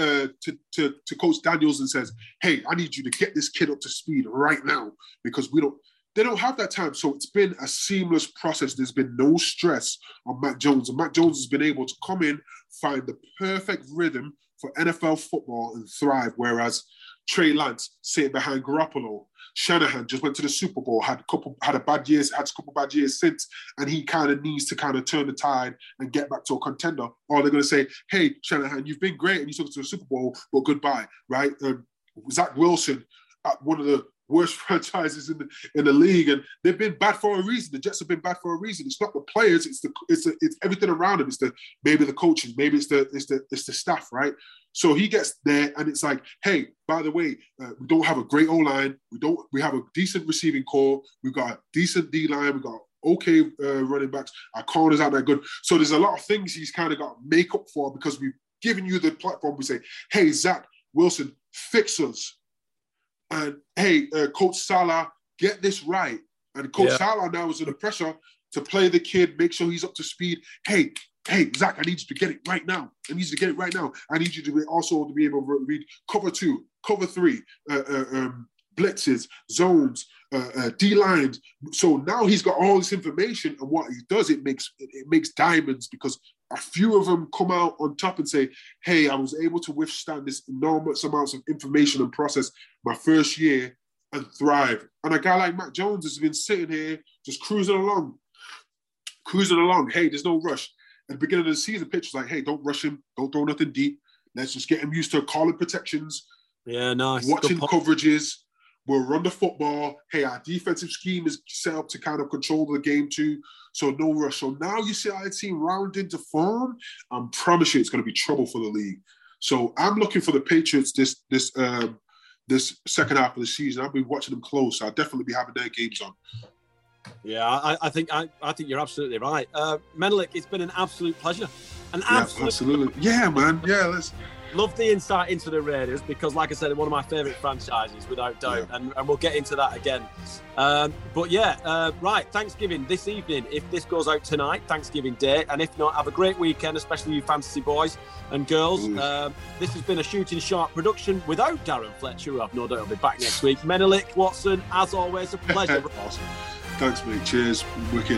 to Coach Daniels and says, hey, I need you to get this kid up to speed right now, because they don't have that time. So it's been a seamless process. There's been no stress on Mac Jones. And Mac Jones has been able to come in, find the perfect rhythm for NFL football and thrive. Whereas Trey Lance sitting behind Garoppolo, Shanahan just went to the Super Bowl, had a couple bad years since, and he kind of needs to kind of turn the tide and get back to a contender. Or they're going to say, hey, Shanahan, you've been great and you took us to the Super Bowl, but goodbye, right? Zach Wilson, one of the worst franchises in the league, and they've been bad for a reason. The Jets have been bad for a reason. It's not the players, it's everything around them. It's maybe the coaching, maybe it's the staff, right? So he gets there, and it's like, hey, by the way, we don't have a great O-line. We have a decent receiving core. We've got a decent D-line. We've got okay running backs. Our corners aren't that good. So there's a lot of things he's kind of got to make up for, because we've given you the platform. We say, hey, Zach Wilson, fix us. And hey, Coach Salah, get this right. And Coach Salah now is under pressure to play the kid, make sure he's up to speed. Hey, Zach, I need you to get it right now. I need you to get it right now. I need you to be able to read cover 2, cover 3, blitzes, zones, D-lines. So now he's got all this information, and what he does, it makes diamonds, because a few of them come out on top and say, hey, I was able to withstand this enormous amounts of information and process my first year and thrive. And a guy like Mac Jones has been sitting here just cruising along. Hey, there's no rush. At the beginning of the season, pitch was like, hey, don't rush him. Don't throw nothing deep. Let's just get him used to calling protections. Yeah, nice. Watching coverages. We'll run the football. Hey, our defensive scheme is set up to kind of control the game too. So no rush. So now you see our team round into form. I promise you it's going to be trouble for the league. So I'm looking for the Patriots this second half of the season. I'll be watching them close. I'll definitely be having their games on. Yeah, I think you're absolutely right. Menelik, it's been an absolute pleasure. Absolutely. Yeah, man. Yeah, let's... Love the insight into the Raiders, because, like I said, they're one of my favourite franchises, without doubt, and we'll get into that again. Right, Thanksgiving this evening. If this goes out tonight, Thanksgiving Day, and if not, have a great weekend, especially you fantasy boys and girls. This has been a Shooting Sharp production without Darren Fletcher, who I've no doubt will be back next week. Menelik, Watson, as always, a pleasure. Awesome. Thanks, mate. Cheers. Wicked.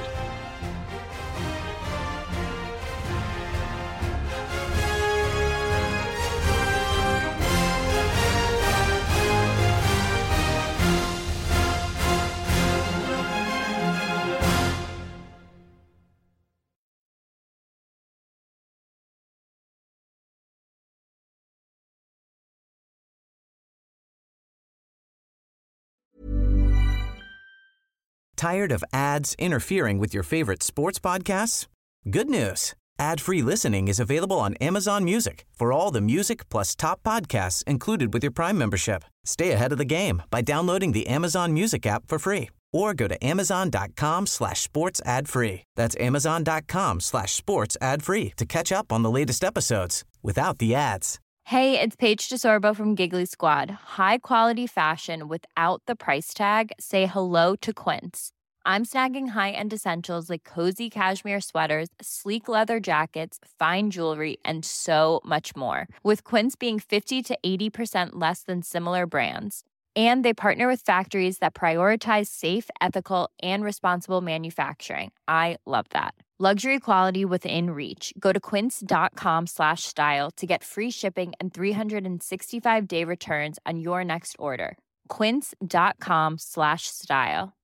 Tired of ads interfering with your favorite sports podcasts? Good news. Ad-free listening is available on Amazon Music for all the music plus top podcasts included with your Prime membership. Stay ahead of the game by downloading the Amazon Music app for free or go to amazon.com/sports ad free. That's amazon.com/sports ad free to catch up on the latest episodes without the ads. Hey, it's Paige DeSorbo from Giggly Squad. High quality fashion without the price tag. Say hello to Quince. I'm snagging high-end essentials like cozy cashmere sweaters, sleek leather jackets, fine jewelry, and so much more. With Quince being 50 to 80% less than similar brands. And they partner with factories that prioritize safe, ethical, and responsible manufacturing. I love that. Luxury quality within reach. Go to quince.com/style to get free shipping and 365-day returns on your next order. Quince.com/style.